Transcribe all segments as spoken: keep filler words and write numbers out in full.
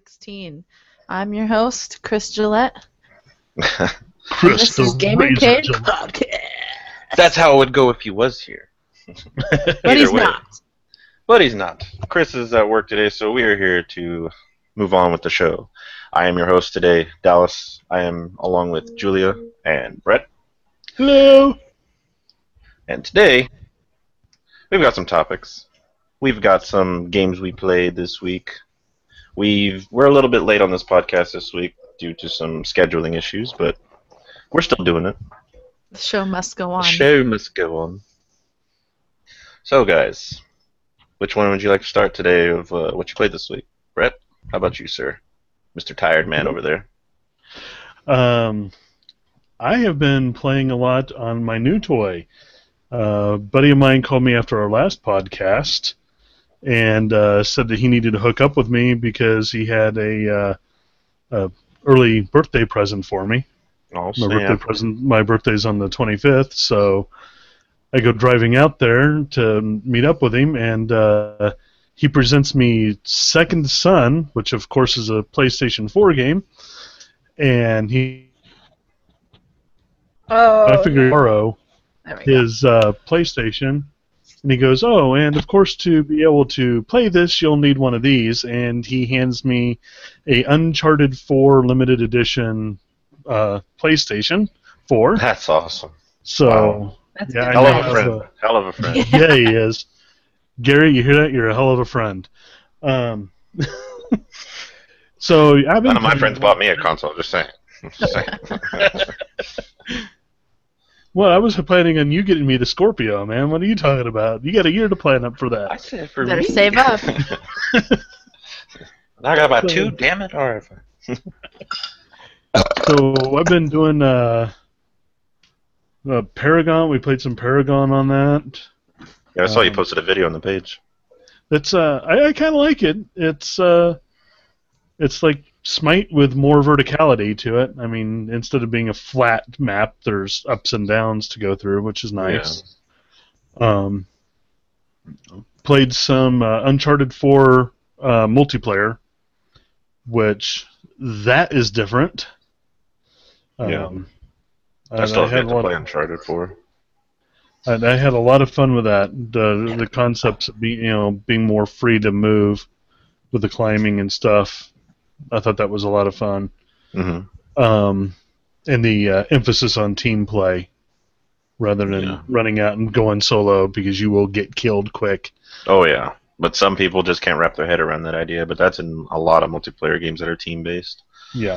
sixteen. I'm your host, Chris Gillette. Chris This is Gamer Cave Podcast. That's how it would go if he was here. But he's way. not. But he's not. Chris is at work today, so we are here to move on with the show. I am your host today, Dallas. I am along with Julia and Brett. Hello. And today, we've got some topics. We've got some games we played this week. We've, we're a little bit late on this podcast this week due to some scheduling issues, but we're still doing it. The show must go on. The show must go on. So, guys, which one would you like to start today of uh, what you played this week? Brett, how about you, sir? Mister Tired Man over there. Um, I have been playing a lot on my new toy. Uh, a buddy of mine called me after our last podcast and uh, said that he needed to hook up with me because he had a, uh, a early birthday present for me. Oh, my birthday present. My birthday's on the twenty-fifth, so I go driving out there to meet up with him, and uh, he presents me Second Son, which of course is a PlayStation four game, and he. Oh. I figured borrow There we his uh, PlayStation, and he goes, "Oh, and of course to be able to play this, you'll need one of these." And he hands me a Uncharted four limited edition uh, PlayStation four. That's awesome. So. Wow. That's yeah, good. Hell I of a have friend. a- Hell of a friend. Yeah, he is. Gary, you hear that? You're a hell of a friend. Um, so I've been None of my playing- friends bought me a console, just saying. Just saying. Well, I was planning on you getting me the Scorpio, man. What are you talking about? You got a year to plan up for I that. said for Better me. save up. I got about two, damn it. All right. So I've been doing uh, uh, Paragon. We played some Paragon on that. Yeah, I saw you Um, posted a video on the page. It's uh, I, I kind of like it. It's uh, it's like Smite with more verticality to it. I mean, instead of being a flat map, there's ups and downs to go through, which is nice. Um, played some uh, Uncharted four uh, multiplayer, which that is different. Yeah. Um, I and still have had yet a to lot play of- Uncharted four. And I had a lot of fun with that. The the concepts of being, you know, being more free to move with the climbing and stuff. I thought that was a lot of fun. Mm-hmm. Um, and the uh, emphasis on team play rather than Yeah. running out and going solo because you will get killed quick. Oh, yeah. But some people just can't wrap their head around that idea, but that's in a lot of multiplayer games that are team-based. Yeah.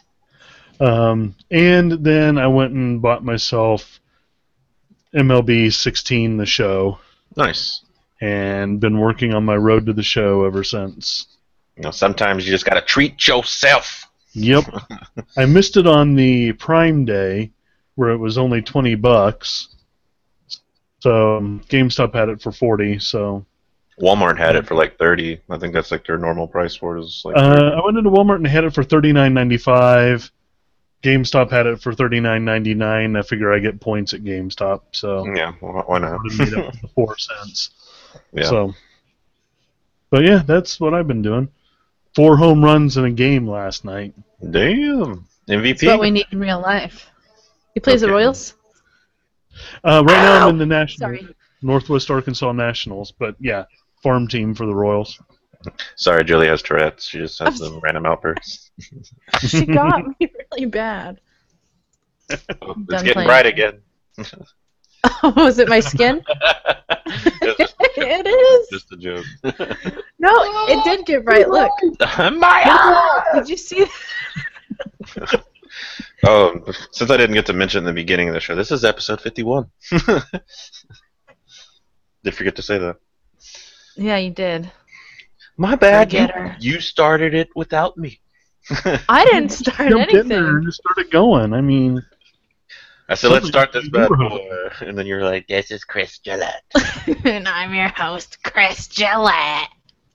Um, and then I went and bought myself M L B sixteen, the show, Nice. and been working on my road to the show ever since. You know, sometimes you just got to treat yourself. Yep. I missed it on the Prime Day, where it was only twenty bucks. So um, GameStop had it for forty. So Walmart had it for like thirty. I think that's like their normal price for it. Is like uh, I went into Walmart and had it for thirty-nine ninety-five. GameStop had it for thirty-nine ninety-nine. I figure I get points at GameStop, so yeah, wh- why not? would have made up for the four cents. Yeah. So, but yeah, that's what I've been doing. Four home runs in a game last night. Damn. M V P? That's what we need in real life. He plays the Okay. Royals? Uh, right now Ow! I'm in the National Sorry. Northwest Arkansas Nationals, but yeah, farm team for the Royals. Sorry, Julie has Tourette's. She just has some random outbursts. She got me really bad. It's Done getting playing. bright again. Oh, was it my skin? Just- It is. Just a joke. No, it did get bright. Look. Maya! Did you see that? Oh, since I didn't get to mention in the beginning of the show, this is episode fifty-one. Did forget to say that. Yeah, you did. My bad. You, Forgetter. you started it without me. I didn't start Jumped in there and anything. just started going. I mean, I said, let's start this bad Neighborhood. boy. And then you're like, this is Chris Gillette. And I'm your host, Chris Gillette.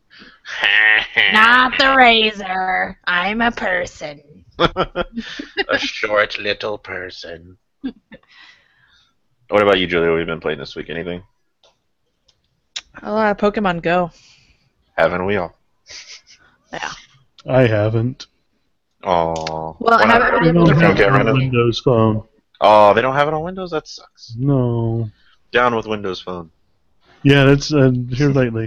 Not the razor. I'm a person. A short little person. What about you, Julia? What have you been playing this week? Anything? A lot of Pokemon Go. Haven't we all? Yeah. I haven't. Oh. Well, I haven't been They able don't to have play it get rid on of it. Windows Phone. Oh, they don't have it on Windows? That sucks. No. Down with Windows Phone. Yeah, that's uh, here lately.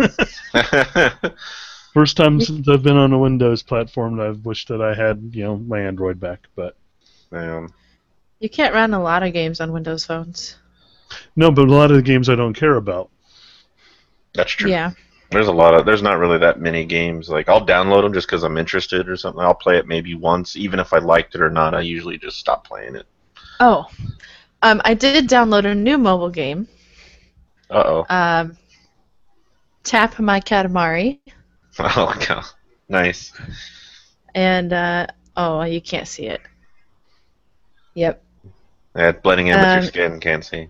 First time since I've been on a Windows platform that I've wished that I had, you know, my Android back. But Man. You can't run a lot of games on Windows phones. no, but a lot of the games I don't care about. That's true. Yeah. There's a lot of, there's not really that many games. Like, I'll download them just because I'm interested or something. I'll play it maybe once. Even if I liked it or not, I usually just stop playing it. Oh, um, I did download a new mobile game. Uh-oh. Um, Tap My Katamari. Oh, God. Nice. And, uh, oh, you can't see it. Yep. Yeah, it's blending in with your Um, skin, can't see.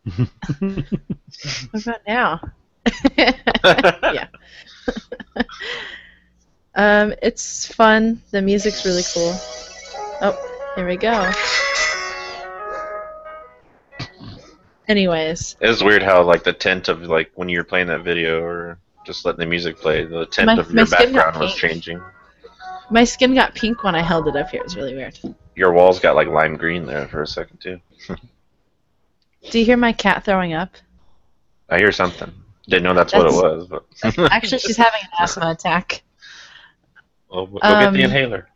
What about now? Yeah. um, it's fun. The music's really cool. Oh, here we go. Anyways, It's weird how, like, the tint of, like, when you were playing that video or just letting the music play, the tint My- of my your skin got background was pink. changing. my skin got pink when I held it up here. It was really weird. Your walls got, like, lime green there for a second, too. Do you hear my cat throwing up? I hear something. Didn't know that's, what it was, but... Actually, she's having an asthma attack. Well, go Um, get the inhaler.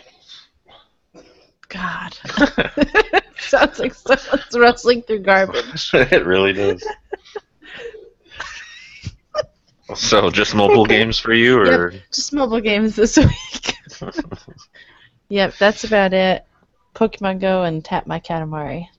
God. Sounds like someone's rustling through garbage. It really does. So, just mobile games for you, or Just mobile games this week. Yep, that's about it. Pokemon Go and Tap My Katamari.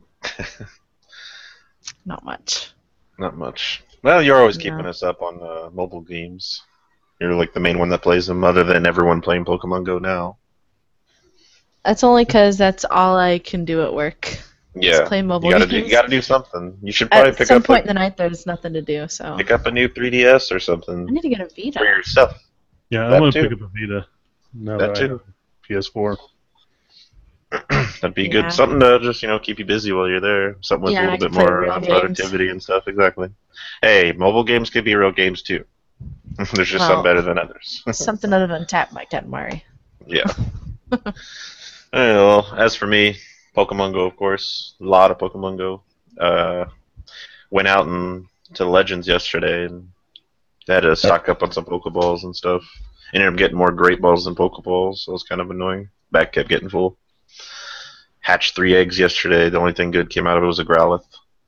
Not much. not much? Well, you're always No. keeping us up on uh, mobile games. You're like the main one that plays them, other than everyone playing Pokemon Go now. That's only because that's all I can do at work. Yeah, play mobile you gotta do. games. You gotta do something. You should probably At pick some up point in a, the night, there's nothing to do, so pick up a new three D S or I something need to get a Vita. for yourself. Yeah, I That want to too. pick up a Vita. Now That that, I too. have a P S four. That'd be Yeah. good. Something to just you know keep you busy while you're there. Something with Yeah, a I little can bit play more real uh, games. productivity and stuff. Exactly. Hey, mobile games could be real games too. There's just some Well, better than others. Something other than Tap My Katamari. Yeah. Well, as for me, Pokemon Go, of course. A lot of Pokemon Go. Uh, went out and to Legends yesterday and had to stock up on some Pokeballs and stuff. Ended up getting more Great Balls than Pokeballs, so it was kind of annoying. Back kept getting full. Hatched three eggs yesterday. The only thing good came out of it was a Growlithe.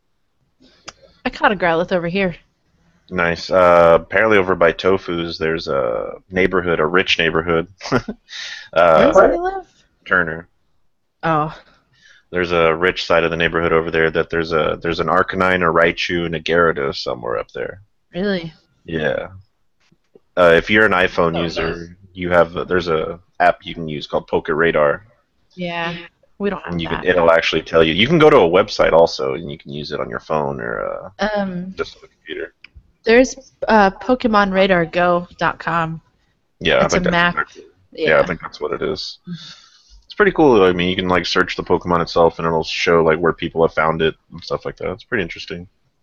I caught a Growlithe over here. Nice. Uh, apparently over by Tofu's, there's a neighborhood, a rich neighborhood. Where uh, does he live? Turner. Oh, There's a rich side of the neighborhood over there that there's a there's an Arcanine, a Raichu, and a Gyarados somewhere up there. really? Yeah. Uh, if you're an iPhone Oh, user, you have there's a app you can use called Poké Radar, Yeah. We don't have and you that. can it'll actually tell you. You can go to a website also, and you can use it on your phone or uh, Um, just on the computer. there's uh, Pokemon Radar Go dot com. Yeah, It's I think a that's map. yeah. Yeah. I think that's what it is. It's pretty cool. I mean, you can like search the Pokemon itself, and it'll show like where people have found it and stuff like that. It's pretty interesting.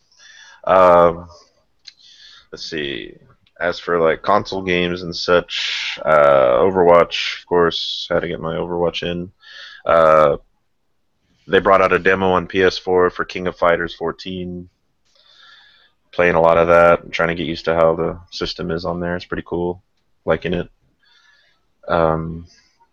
Um, let's see. As for like console games and such, uh, Overwatch, of course, had to get my Overwatch in. Uh, they brought out a demo on P S four for King of Fighters fourteen. Playing a lot of that, and trying to get used to how the system is on there. It's pretty cool. Liking it. Um,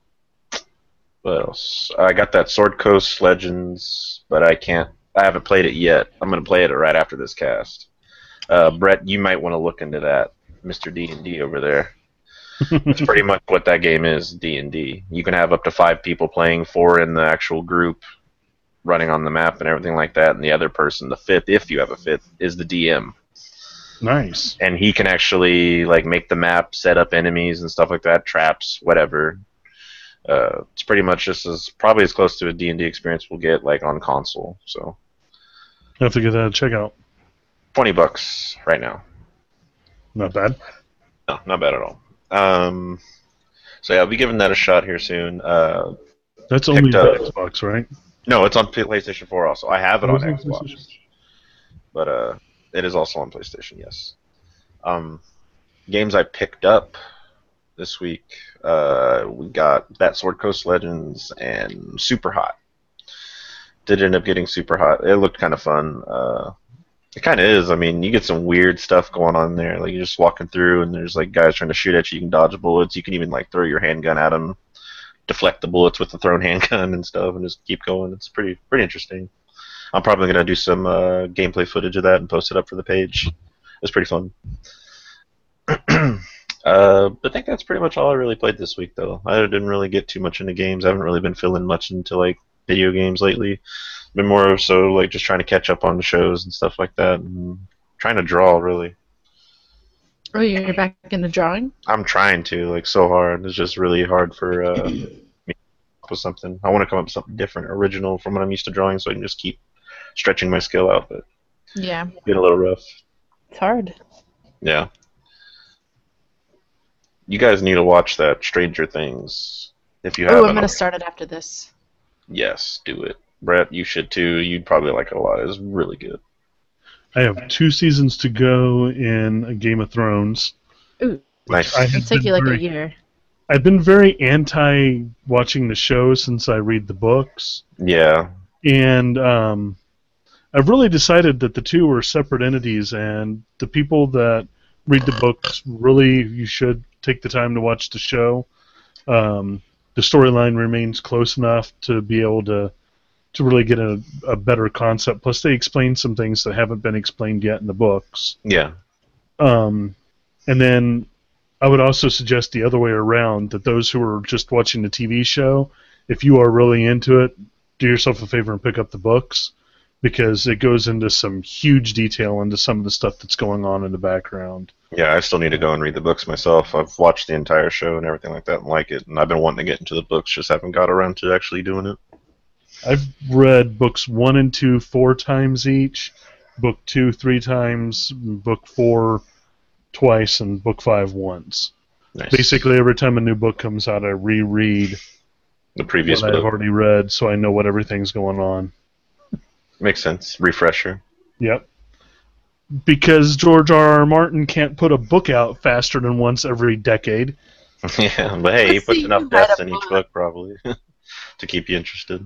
what else? I got that Sword Coast Legends, but I can't. I haven't played it yet. I'm gonna play it right after this cast. Uh, Brett, you might want to look into that, Mister D and D over there. That's pretty much what that game is, D and D. You can have up to five people playing, four in the actual group, running on the map and everything like that, and the other person, the fifth, if you have a fifth, is the D M. Nice. And he can actually like make the map, set up enemies and stuff like that, traps, whatever. Uh, it's pretty much just as probably as close to a D and D experience we'll get like on console. So I have to get that a check out. twenty bucks right now. Not bad. No, not bad at all. Um, so yeah, I'll be giving that a shot here soon. Uh, That's only Picked for up- Xbox, right? no, it's on PlayStation four also. I have it Oh, on it's on Xbox, PlayStation. but uh, it is also on PlayStation. Yes. Um, games I picked up this week. Uh, we got That Sword Coast Legends and Super Hot. Did end up getting Super Hot. It looked kind of fun. Uh, it kind of is. I mean, you get some weird stuff going on there. Like, you're just walking through, and there's like guys trying to shoot at you. You can dodge bullets. You can even like throw your handgun at them, deflect the bullets with the thrown handgun and stuff, and just keep going. It's pretty pretty interesting. I'm probably gonna do some uh, gameplay footage of that and post it up for the page. It's pretty fun. uh, I think that's pretty much all I really played this week, though. I didn't really get too much into games. I haven't really been feeling much into like video games lately. Been more so like just trying to catch up on the shows and stuff like that, and trying to draw really. Oh, you're back into drawing? I'm trying to, like, so hard. It's just really hard for uh, me to come up with something. I want to come up with something different, original from what I'm used to drawing, so I can just keep stretching my skill out. But Yeah. it's getting a little rough. It's hard. Yeah. You guys need to watch that Stranger Things if you Oh, haven't. I'm going to start it after this. Yes, do it. Brett, you should too. You'd probably like it a lot. It's really good. I have two seasons to go in Game of Thrones. Ooh, Nice. I it'll have take been you like very- a year. I've been very anti watching the show since I read the books, Yeah. and um, I've really decided that the two are separate entities, and the people that read the books, really, you should take the time to watch the show. Um, the storyline remains close enough to be able to to really get a, a better concept. Plus, they explain some things that haven't been explained yet in the books. Yeah. Um, and then I would also suggest the other way around, that those who are just watching the T V show, if you are really into it, do yourself a favor and pick up the books, because it goes into some huge detail into some of the stuff that's going on in the background. Yeah, I still need to go and read the books myself. I've watched the entire show and everything like that and like it, and I've been wanting to get into the books, just haven't got around to actually doing it. I've read books one and two four times each, book two three times, book four twice, and book five once. Nice. Basically, every time a new book comes out, I reread The previous what I've book. already read, so I know what everything's going on. Makes sense. Refresher. Yep. Because George R. R. Martin can't put a book out faster than once every decade. Yeah, but hey, he Let's puts see enough who had deaths a in each book. book, probably, to keep you interested.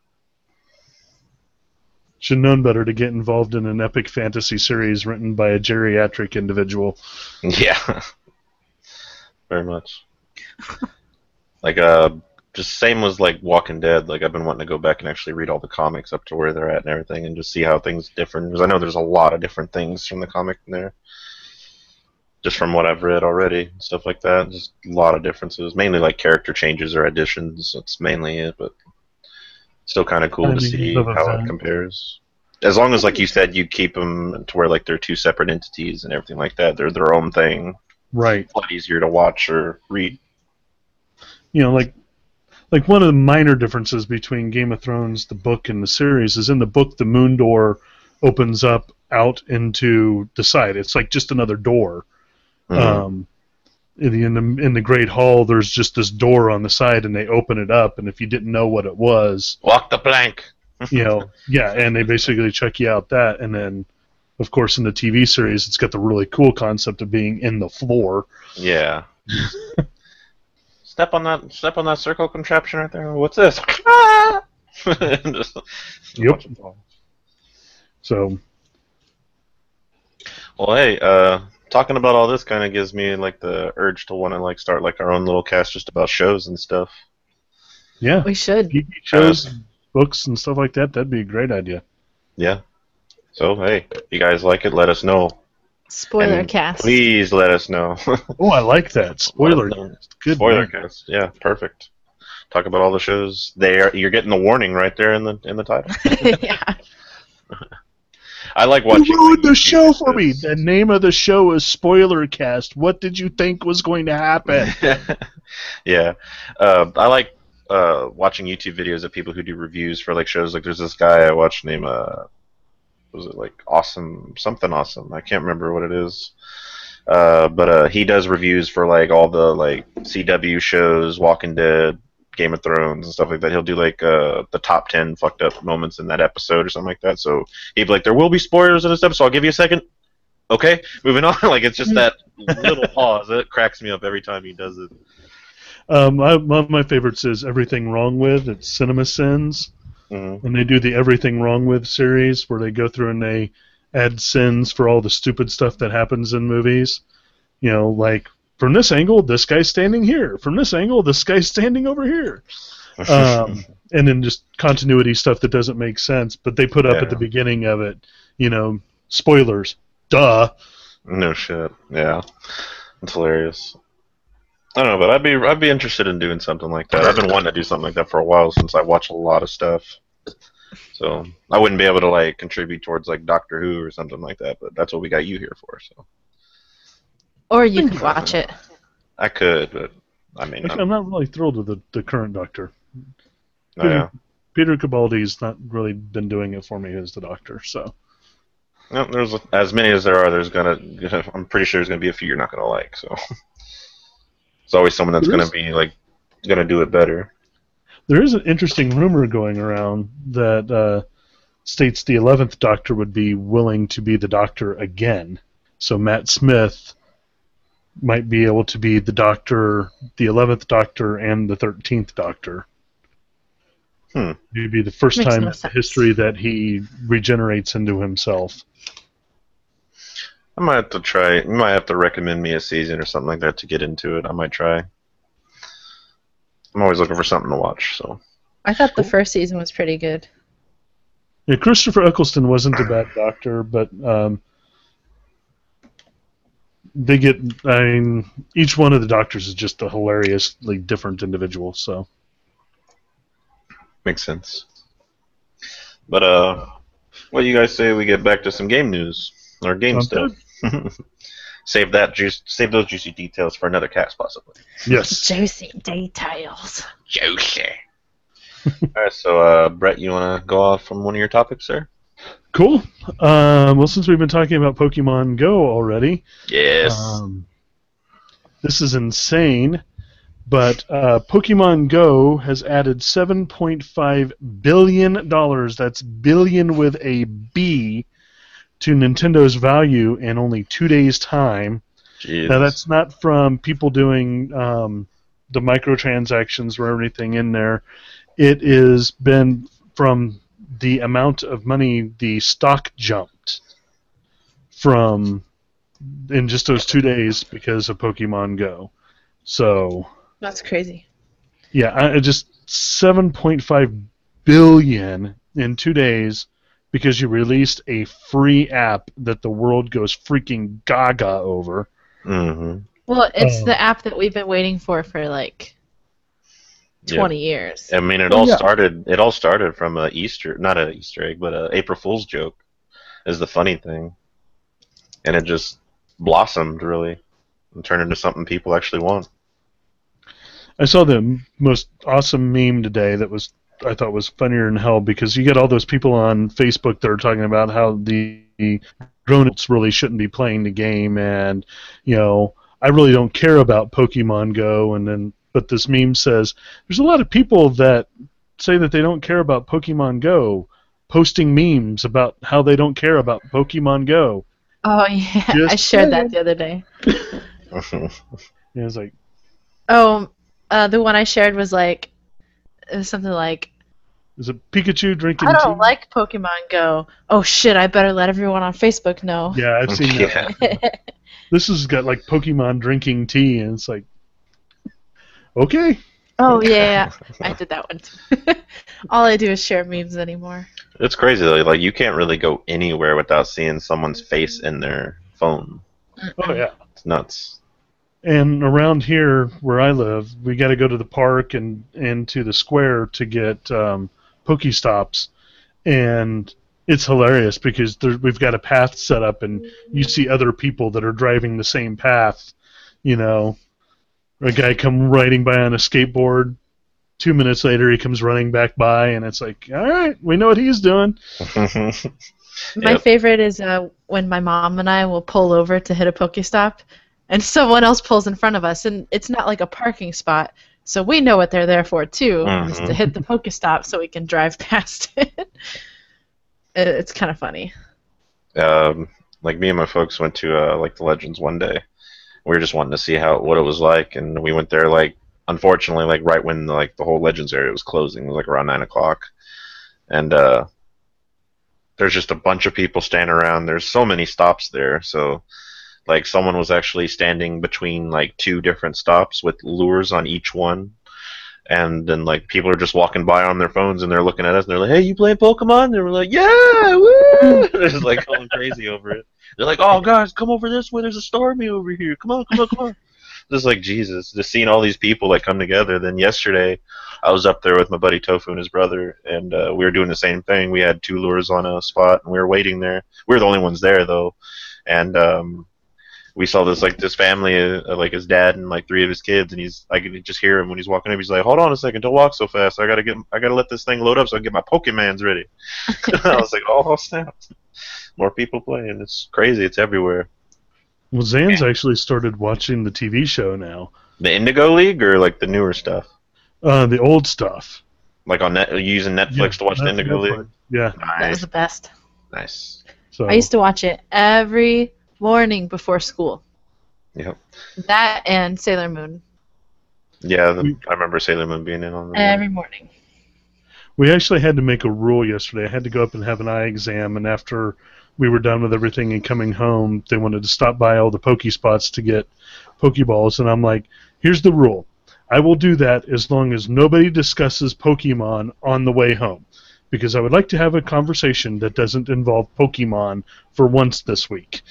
Should have known better to get involved in an epic fantasy series written by a geriatric individual. Yeah. Very much. Like, uh, just same was like Walking Dead. Like, I've been wanting to go back and actually read all the comics up to where they're at and everything, and just see how things differ. Because I know there's a lot of different things from the comic in there. Just from what I've read already, stuff like that. Just a lot of differences. Mainly like character changes or additions. That's mainly it, but still kind of cool to Timing see of how it event. compares. As long as, like you said, you keep them to where like they're two separate entities and everything like that. They're their own thing. Right. A lot easier to watch or read. You know, like like one of the minor differences between Game of Thrones, the book, and the series is in the book the moon door opens up out into the side. It's like just another door. Mhm. Um, in the, in the in the Great Hall, there's just this door on the side, and they open it up, and if you didn't know what it was, Walk the plank. you know, yeah, and they basically check you out that, and then, of course, in the T V series, it's got the really cool concept of being in the floor. Yeah. Step on that. Step on that circle contraption right there. What's this? Ah! Just Yep. watch it fall. So, Well, hey, uh, talking about all this kind of gives me like the urge to want to like start like our own little cast just about shows and stuff. yeah, We should. T V shows, books, and stuff like that, that'd be a great idea. Yeah. So hey, if you guys like it, let us know. Spoiler And cast. Please let us know. Oh, I like that. Spoiler. Let us know. Good. Spoiler name. cast. Yeah, perfect. Talk about all the shows. They are, you're getting the warning right there in the in the title. Yeah. I like watching. You ruined like, the show for me. videos. The name of the show is Spoiler Cast. What did you think was going to happen? Yeah, uh, I like uh, watching YouTube videos of people who do reviews for like shows. Like there's this guy I watched named uh, was it like Awesome something Awesome? I can't remember what it is. Uh, but uh, he does reviews for like all the like C W shows, Walking Dead, Game of Thrones, and stuff like that. He'll do like uh, the top ten fucked up moments in that episode or something like that. So he'd be like, "There will be spoilers in this episode. I'll give you a second." okay, moving on. Like it's just that little pause. It cracks me up every time he does it. Um, I, one of my favorites is Everything Wrong With. It's Cinema Sins. Mm-hmm. And they do the Everything Wrong With series where they go through and they add sins for all the stupid stuff that happens in movies. You know, like, from this angle, this guy's standing here. From this angle, this guy's standing over here. Um, and then just continuity stuff that doesn't make sense. But they put up Yeah. at the beginning of it, you know, spoilers. Duh. No shit. Yeah, it's hilarious. I don't know, but I'd be I'd be interested in doing something like that. I've been wanting to do something like that for a while since I watch a lot of stuff. So I wouldn't be able to like contribute towards like Doctor Who or something like that, but that's what we got you here for. So Or you could watch it. I could, but I may not. Actually, I'm not really thrilled with the, the current Doctor. Oh, yeah. Peter Capaldi's not really been doing it for me as the Doctor, so. No, there's as many as there are. There's gonna. I'm pretty sure there's gonna be a few you're not gonna like. So it's always someone that's There gonna is- be like gonna do it better. There is an interesting rumor going around that uh, states the eleventh Doctor would be willing to be the Doctor again. So Matt Smith might be able to be the Doctor, the eleventh Doctor, and the thirteenth Doctor. Hmm. It'd be the first Makes time no in sense. history that he regenerates into himself. I might have to try. You might have to recommend me a season or something like that to get into it. I might try. I'm always looking for something to watch. So I thought the first season was pretty good. Yeah, Christopher Eccleston wasn't a bad Doctor, but um, they get. I mean, each one of the Doctors is just a hilariously different individual. So. makes sense. But uh, what do you guys say we get back to some game news or game Sounds stuff? Save that juice. Save those juicy details for another cast, possibly. Yes. Juicy details. Juicy. All right, so uh, Brett, you want to go off from one of your topics, sir? Cool. Um, well, since we've been talking about Pokemon Go already, Yes. um, this is insane, but uh, Pokemon Go has added seven point five billion dollars, that's billion with a B, to Nintendo's value in only two days' time. Jeez. Now, that's not from people doing um, the microtransactions or everything in there. It has been from the amount of money the stock jumped from in just those two days because of Pokemon Go. So, That's crazy. yeah, I, I just seven point five billion in two days because you released a free app that the world goes freaking gaga over. Mm-hmm. Well, it's Oh. the app that we've been waiting for for like twenty years. I mean, it Oh, all yeah. started. It all started from a Easter, not an Easter egg, but a April Fool's joke, is the funny thing, and it just blossomed really and turned into something people actually want. I saw the m- most awesome meme today that was I thought was funnier than hell because you get all those people on Facebook that are talking about how the grown-ups really shouldn't be playing the game, and you know I really don't care about Pokemon Go, and then but this meme says there's a lot of people that say that they don't care about Pokemon Go, posting memes about how they don't care about Pokemon Go. Oh yeah, Just I shared saying. that the other day. And it's like, Oh, uh, the one I shared was like it was something like is it Pikachu drinking I don't tea? like Pokemon Go. Oh shit! I better let everyone on Facebook know. Yeah, I've seen that. Yeah. This has got like Pokemon drinking tea, and it's like, okay. Oh yeah, I did that one too. All I do is share memes anymore. It's crazy though. Like you can't really go anywhere without seeing someone's face in their phone. Oh yeah. It's nuts. And around here where I live, we got to go to the park and and to the square to get um, Pokestops, and it's hilarious because there, we've got a path set up, and you see other people that are driving the same path. You know, a guy come riding by on a skateboard. Two minutes later, he comes running back by, and it's like, all right, we know what he's doing. My Yep. favorite is uh, when my mom and I will pull over to hit a Pokestop, and someone else pulls in front of us, and it's not like a parking spot, so we know what they're there for too, is to Mhm. hit the Pokestop so we can drive past it. It- it's kind of funny. um, Like me and my folks went to uh, like the Legends one day. We were just wanting to see how what it was like, and we went there like unfortunately like right when like the whole Legends area was closing. It was like around nine o'clock, and uh, there's just a bunch of people standing around. There's so many stops there, so like someone was actually standing between like two different stops with lures on each one. And then, like, people are just walking by on their phones, and they're looking at us, and they're like, "Hey, you playing Pokemon?" And we're like, "Yeah, woo!" They're just, like, going crazy over it. They're like, "Oh, guys, come over this way. There's a Starmie over here. Come on, come on, come on." Just like, Jesus, just seeing all these people, like, come together. Then yesterday, I was up there with my buddy Tofu and his brother, and uh, we were doing the same thing. We had two lures on a spot, and we were waiting there. We were the only ones there, though. And, um... we saw this like this family, uh, like his dad and like three of his kids, and he's I could just hear him when he's walking up. He's like, "Hold on a second, don't walk so fast. I gotta get, I gotta let this thing load up so I can get my Pokemans ready." I was like, "Oh snap!" More people playing. It's crazy. It's everywhere. Well, Zan's actually started watching the T V show now. The Indigo League or like the newer stuff? Uh, the old stuff. Like on net, using Netflix Yeah, to watch the that's Indigo Netflix. League. Yeah. That was Nice, the best. nice. So I used to watch it every morning before school. Yep. That and Sailor Moon. Yeah, the, I remember Sailor Moon being in on the. Every morning. we actually had to make a rule yesterday. I had to go up and have an eye exam, and after we were done with everything and coming home, they wanted to stop by all the Pokespots to get Pokeballs, and I'm like, here's the rule. I will do that as long as nobody discusses Pokemon on the way home, because I would like to have a conversation that doesn't involve Pokemon for once this week.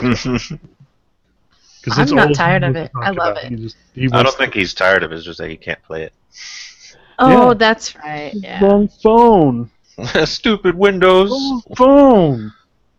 I'm not tired of it. I love it. He just, he I wants don't think he's tired of it. It's just that he can't play it. Oh, Yeah. that's right. Yeah. wrong phone. Stupid Windows. Wrong phone.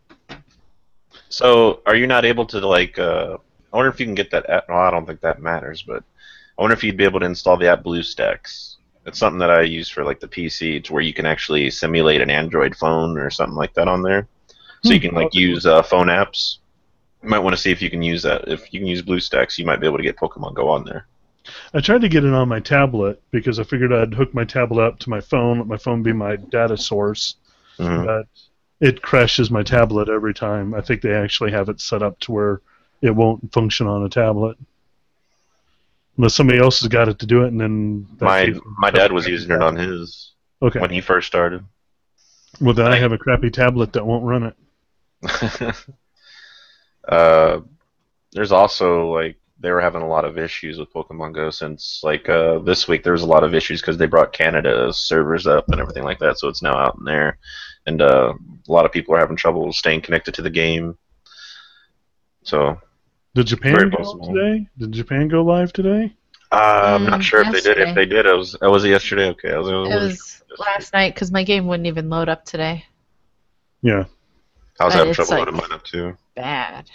So, are you not able to like? Uh, I wonder if you can get that app. Well, I don't think that matters, but I wonder if you'd be able to install the app BlueStacks. It's something that I use for like the P C, to where you can actually simulate an Android phone or something like that on there. So you can like use uh, phone apps. You might want to see if you can use that. If you can use BlueStacks, you might be able to get Pokemon Go on there. I tried to get it on my tablet because I figured I'd hook my tablet up to my phone, let my phone be my data source. Mhm. But it crashes my tablet every time. I think they actually have it set up to where it won't function on a tablet. Unless somebody else has got it to do it, and then... that My case- my dad was using it on his Okay. when he first started. Well, then I have a crappy tablet that won't run it. uh, there's also like they were having a lot of issues with Pokemon Go since like uh, this week. There was a lot of issues because they brought Canada servers up and everything like that, so it's now out in there, and uh, a lot of people are having trouble staying connected to the game. So Did Japan Very go possible. today? Did Japan go live today? uh, I'm not Mm, sure if they did. yesterday. If they did, I was. Oh, was it yesterday? Okay, I was. I It wasn't was last night because my game wouldn't even load up today. Yeah. I was Uh, having it's trouble like- loading mine up too. Bad.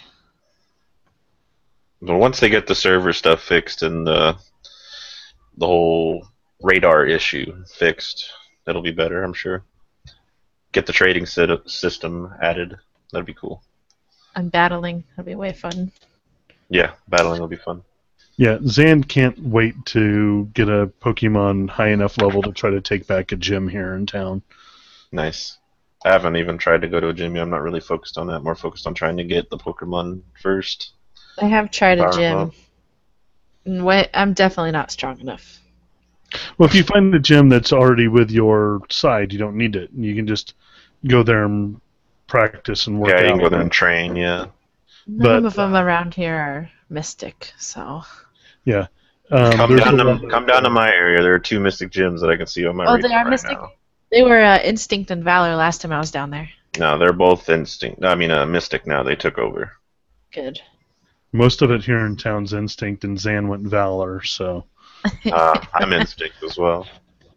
But once they get the server stuff fixed and the the whole radar issue fixed, it'll be better, I'm sure. Get the trading sit- system added. That'd be cool. I'm battling. That'll be way fun. Yeah, battling will be fun. Yeah, Zan can't wait to get a Pokemon high enough level to try to take back a gym here in town. Nice. I haven't even tried to go to a gym yet. I'm not really focused on that. More focused on trying to get the Pokemon first. I have tried a Power gym. up. And wait, I'm definitely not strong enough. Well, if you find a gym that's already with your side, you don't need it. You can just go there and practice and work Yeah, out. you can go there and train, yeah. None But, of them around here are Mystic, so Yeah. Um, Come there's down a to lot of- come down to my area. There are two Mystic gyms that I can see on my Oh, radar they are right Mystic? now. they were uh, Instinct and Valor last time I was down there. No, they're both Instinct. I mean, uh, Mystic now. They took over. Good. Most of it here in town's Instinct, and Zan went Valor, so... Uh, I'm Instinct as well.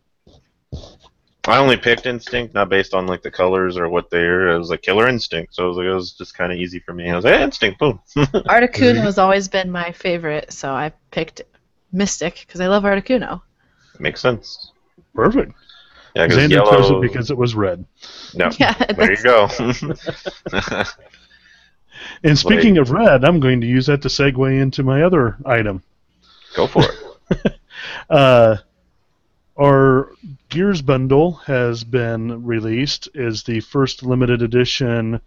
I only picked Instinct not based on like the colors or what they're. It was like Killer Instinct, so it was like it was just kind of easy for me. I was like, hey, Instinct, boom. Articuno has always been my favorite, so I picked Mystic because I love Articuno. Makes sense. Perfect. Yeah, because Xander chose yellow. it because it was red. No, Yeah, there you that's- go. And speaking of red, I'm going to use that to segue into my other item. Go for it. Uh, our Gears bundle has been released. Is the first limited edition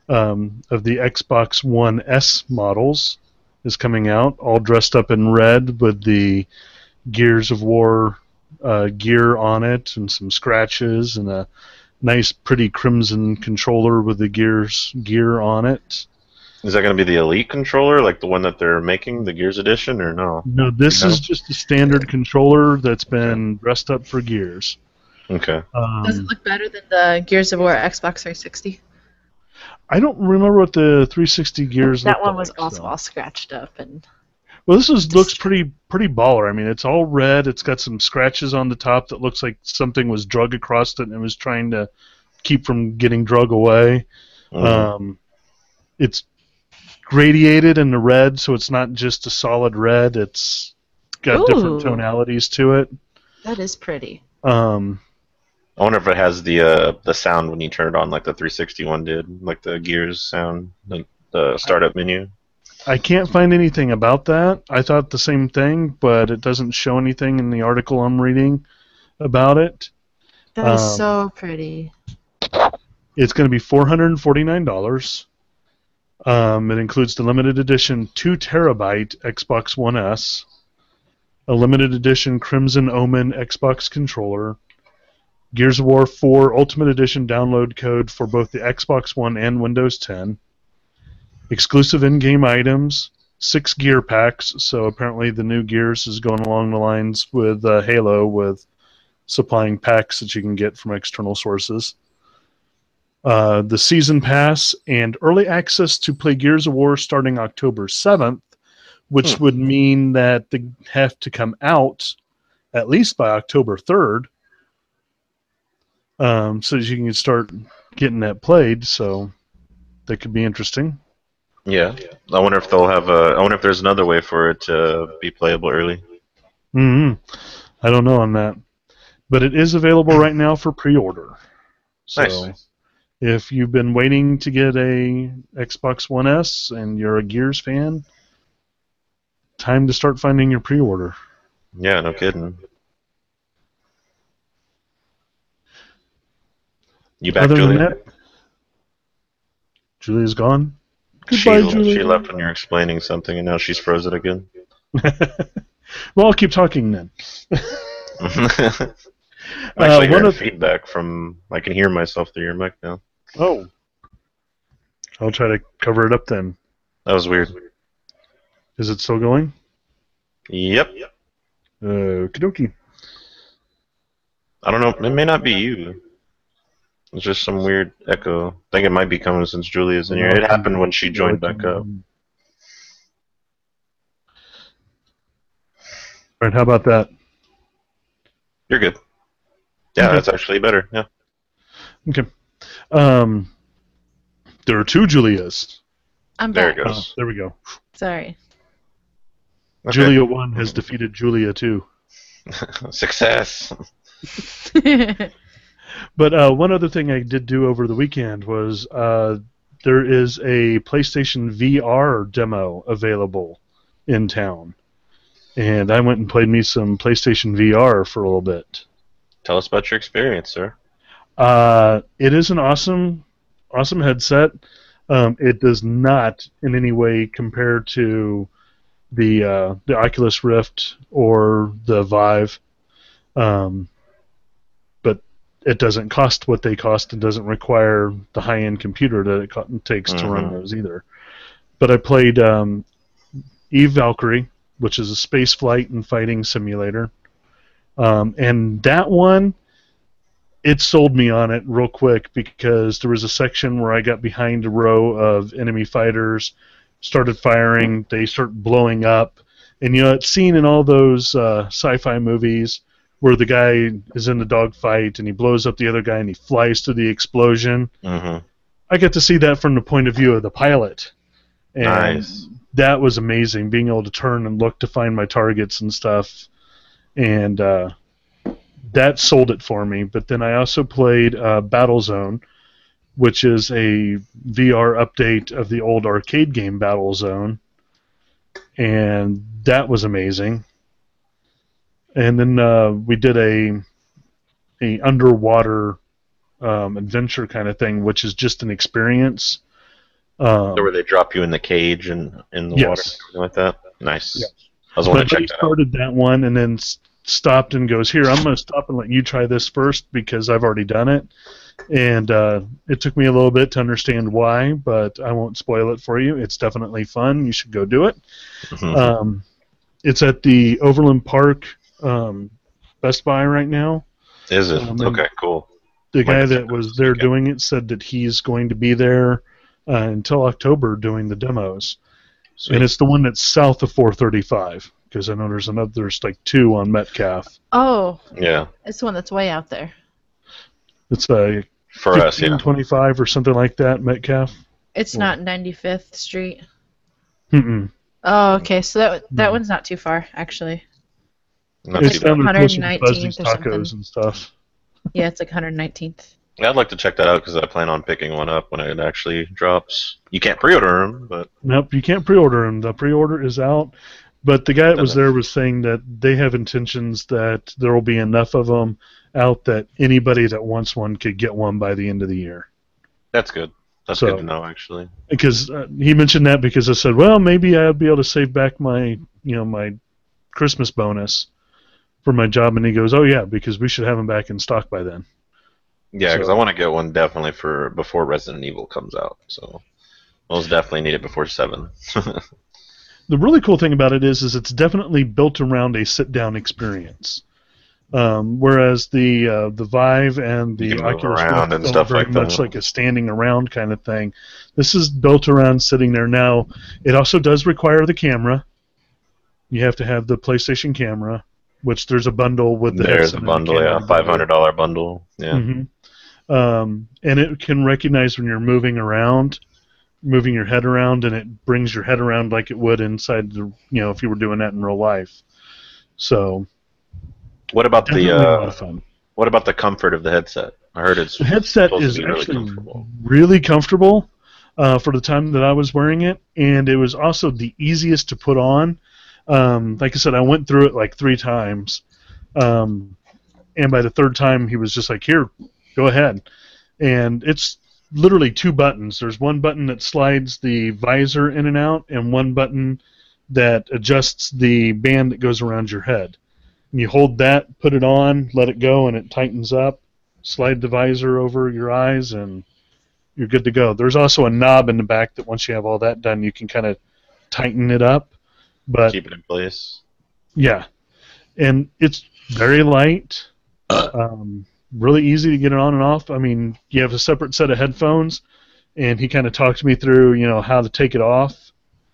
um, of the Xbox One S models is coming out, all dressed up in red with the Gears of War uh, gear on it and some scratches and a nice, pretty crimson controller with the Gears gear on it. Is that going to be the Elite controller, like the one that they're making, the Gears edition, or no? No, this No? is just a standard controller that's been dressed up for Gears. Okay. Um, Does it look better than the Gears of War Xbox three sixty? I don't remember what the three sixty Gears That looked one was like, also so. all scratched up and. Well, this is, looks pretty pretty baller. I mean, it's all red. It's got some scratches on the top that looks like something was drug across it and it was trying to keep from getting drug away. Mhm. Um, it's gradiated in the red, so it's not just a solid red. It's got Ooh. different tonalities to it. That is pretty. Um, I wonder if it has the uh, the sound when you turn it on, like the three sixty one did, like the Gears sound, the, the startup menu. I can't find anything about that. I thought the same thing, but it doesn't show anything in the article I'm reading about it. That is Um, so pretty. It's going to be four hundred forty-nine dollars. Um, it includes the limited edition two terabyte Xbox One S, a limited edition Crimson Omen Xbox controller, Gears of War four Ultimate Edition download code for both the Xbox One and Windows ten, exclusive in-game items, six gear packs, so apparently the new Gears is going along the lines with uh, Halo with supplying packs that you can get from external sources. Uh, the Season Pass and early access to play Gears of War starting October seventh, which Hmm. would mean that they have to come out at least by October third, um, so that you can start getting that played, so that could be interesting. Yeah. I wonder if they'll have a. I wonder if there's another way for it to be playable early. hmm I don't know on that. But it is available right now for pre-order. So Nice. if you've been waiting to get a Xbox One S and you're a Gears fan, time to start finding your pre-order. Yeah, no kidding. You back, Other than Julia? that, Julia's gone. She, Goodbye, Julia. she left when you were explaining something, and now she's frozen again. Well, I'll keep talking then. I'm actually Uh, one hearing of- feedback from. I can hear myself through your mic now. Oh. I'll try to cover it up then. That was weird. Is it still going? Yep. Uh, okie dokie. I don't know. It may not be you. It's just some weird echo. I think it might be coming since Julia's in here. It happened when she joined back up. Alright, how about that? You're good. Yeah, Okay. that's actually better. Yeah. Okay. Um, there are two Julias. I'm There back. it Oh, goes. there we go. Sorry. Okay. Julia one has defeated Julia two. Success. But uh, one other thing I did do over the weekend was uh, there is a PlayStation V R demo available in town. And I went and played me some PlayStation V R for a little bit. Tell us about your experience, sir. Uh, it is an awesome, awesome headset. Um, it does not in any way compare to the uh, the Oculus Rift or the Vive, um, but it doesn't cost what they cost and doesn't require the high-end computer that it co- takes to run Mhm. those either. But I played um, Eve Valkyrie, which is a space flight and fighting simulator, um, and that one, it sold me on it real quick because there was a section where I got behind a row of enemy fighters, started firing, they start blowing up, and you know it's seen in all those uh, sci-fi movies where the guy is in the dogfight and he blows up the other guy and he flies through the explosion. Mm-hmm. I get to see that from the point of view of the pilot, and Nice. that was amazing, being able to turn and look to find my targets and stuff, and uh, that sold it for me. But then I also played uh, Battlezone, which is a V R update of the old arcade game Battlezone, and that was amazing. And then uh, we did a a underwater um, adventure kind of thing, which is just an experience Um, So where they drop you in the cage and in the Yes. water, something like that. Nice. Yes. I was my wanting to buddy check that out. started that one and then s- stopped and goes, "Here, I'm going to stop and let you try this first because I've already done it." And uh, it took me a little bit to understand why, but I won't spoil it for you. It's definitely fun. You should go do it. Mhm. Um, it's at the Overland Park um, Best Buy right now. Is it? um, and- Okay, cool. The Might guy have to that check out was this there weekend. doing it said that he's going to be there uh, until October doing the demos. Sweet. And it's the one that's south of four thirty-five, because I know there's another, there's like two on Metcalf. Oh, Yeah, it's the one that's way out there. It's a for us, fifteen yeah. twenty-five or something like that, Metcalf. It's Yeah. not ninety-fifth Street. Mm-mm. Oh, okay. So that that No. one's not too far, actually. Not It's too down bad. there close to one Buzzy's nineteenth or something. Tacos and stuff. Yeah, it's like one hundred nineteenth. I'd like to check that out because I plan on picking one up when it actually drops. You can't pre-order them, but Nope, you can't pre-order them. The pre-order is out. But the guy that was Doesn't- there was saying that they have intentions that there will be enough of them out that anybody that wants one could get one by the end of the year. that's good. That's So- good to know, actually. Because uh, he mentioned that because I said, well, maybe I'd be able to save back my, you know, my Christmas bonus for my job, and he goes, oh yeah, because we should have them back in stock by then. Yeah, because So- I want to get one definitely for before Resident Evil comes out. So most definitely need it before seven. The really cool thing about it is, is it's definitely built around a sit-down experience. Um, whereas the uh, the Vive and You the can move Oculus around Rift and felt stuff very like that. much like a standing around kind of thing. This is built around sitting there. Now, it also does require the camera. You have to have the PlayStation camera, which there's a bundle with the There's headset a and the bundle, camera yeah, bundle. five hundred dollar bundle. Yeah, hmm Um, and it can recognize when you're moving around, moving your head around, and it brings your head around like it would inside the, you know, if you were doing that in real life. So What about definitely the a lot uh, of fun. what about the comfort of the headset? I heard it's The headset supposed to is be really actually comfortable. really comfortable uh, for the time that I was wearing it, and it was also the easiest to put on. Um, like I said, I went through it like three times, um, and by the third time, he was just like, "Here, go ahead." And it's literally two buttons. There's one button that slides the visor in and out, and one button that adjusts the band that goes around your head. And you hold that, put it on, let it go, and it tightens up. Slide the visor over your eyes, and you're good to go. There's also a knob in the back that once you have all that done, you can kind of tighten it up. But keep it in place. yeah, and it's very light, um, really easy to get it on and off. I mean, you have a separate set of headphones, and he kind of talked me through, you know, how to take it off.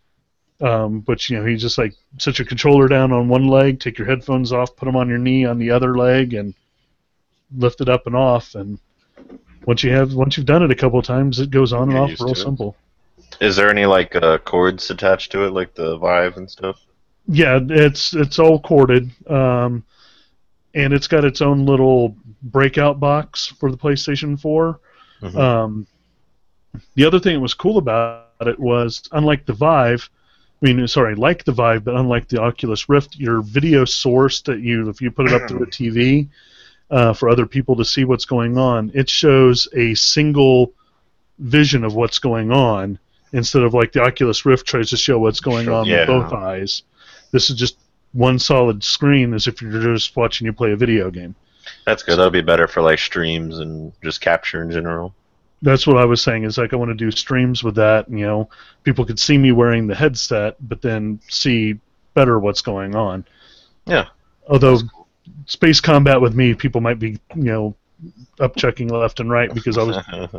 Um, but you know, he just like set your controller down on one leg, take your headphones off, put them on your knee on the other leg, and lift it up and off. And once you have, once you've done it a couple of times, it goes on and Get off used real to it. simple. Is there any like uh, cords attached to it, like the Vive and stuff? Yeah, it's it's all corded, um, and it's got its own little breakout box for the PlayStation four. Mhm. Um, the other thing that was cool about it was, unlike the Vive, I mean, sorry, like the Vive, but unlike the Oculus Rift, your video source that you, if you put it up to the T V uh, for other people to see what's going on, it shows a single vision of what's going on instead of like the Oculus Rift tries to show what's going Sure, on yeah. with both eyes. This is just one solid screen, as if you're just watching you play a video game. That's good. That'll be better for like streams and just capture in general. That's what I was saying. Is like I want to do streams with that. And, you know, people could see me wearing the headset, but then see better what's going on. Yeah. Although space combat with me, people might be, you know, up checking left and right because I was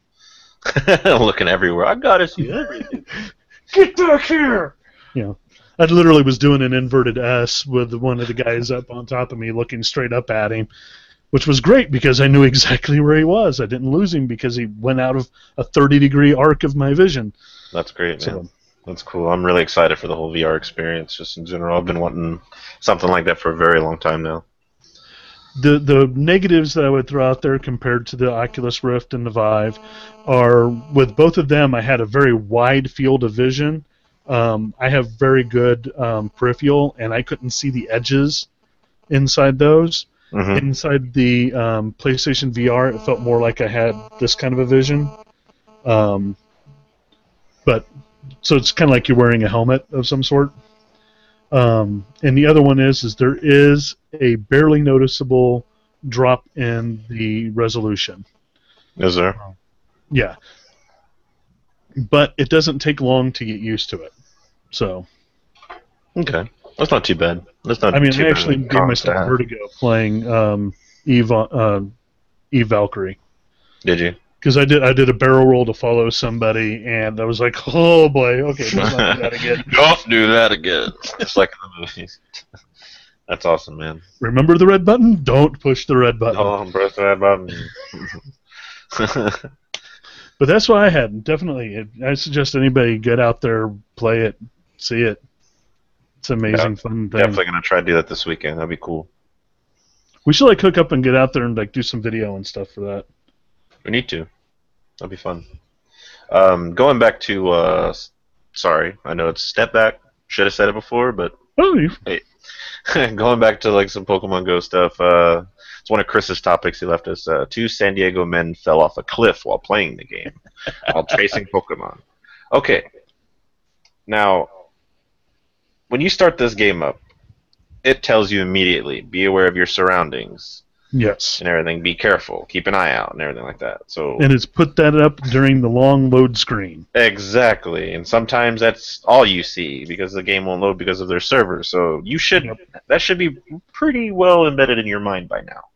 looking everywhere. I gotta see everything. get back here. You know, I literally was doing an inverted S with one of the guys up on top of me, looking straight up at him, which was great because I knew exactly where he was. I didn't lose him because he went out of a thirty degree arc of my vision. That's great, man. So, That's cool. I'm really excited for the whole V R experience, just in general. I've been wanting something like that for a very long time now. the the negatives that I would throw out there compared to the Oculus Rift and the Vive are, with both of them, I had a very wide field of vision. Um, I have very good um, peripheral, and I couldn't see the edges inside those. hmm Inside the um, PlayStation V R, it felt more like I had this kind of a vision. Um, but so it's kind of like you're wearing a helmet of some sort. Um, and the other one is is there is a barely noticeable drop in the resolution. Is there? Yeah. But it doesn't take long to get used to it. So. Okay. That's not too bad. That's not I mean, too I bad actually of a gave con to myself have. vertigo playing um, Eve, uh, Eve Valkyrie. Did you? Because I did I did a barrel roll to follow somebody, and I was like, oh boy, okay, let's not do that again. Don't do that again. Just like in the movies. That's awesome, man. Remember the red button? Don't push the red button. Oh, press that button. But that's what I had. Definitely, I suggest anybody get out there, play it, see it. It's an amazing, Yeah, fun thing. Definitely gonna try to do that this weekend. That'd be cool. We should like hook up and get out there and like do some video and stuff for that. We need to. That'd be fun. Um, going back to, uh, s- sorry, I know it's step back. Should have said it before, but Oh, you, going back to like some Pokemon Go stuff. Uh, it's one of Chris's topics he left us. Uh, two San Diego men fell off a cliff while playing the game, while chasing Pokemon. Okay. Now, when you start this game up, it tells you immediately, be aware of your surroundings yes. and everything. Be careful. Keep an eye out and everything like that. So And it's put that up during the long load screen. exactly, and sometimes that's all you see because the game won't load because of their server. So you should Yep. that should be pretty well embedded in your mind by now.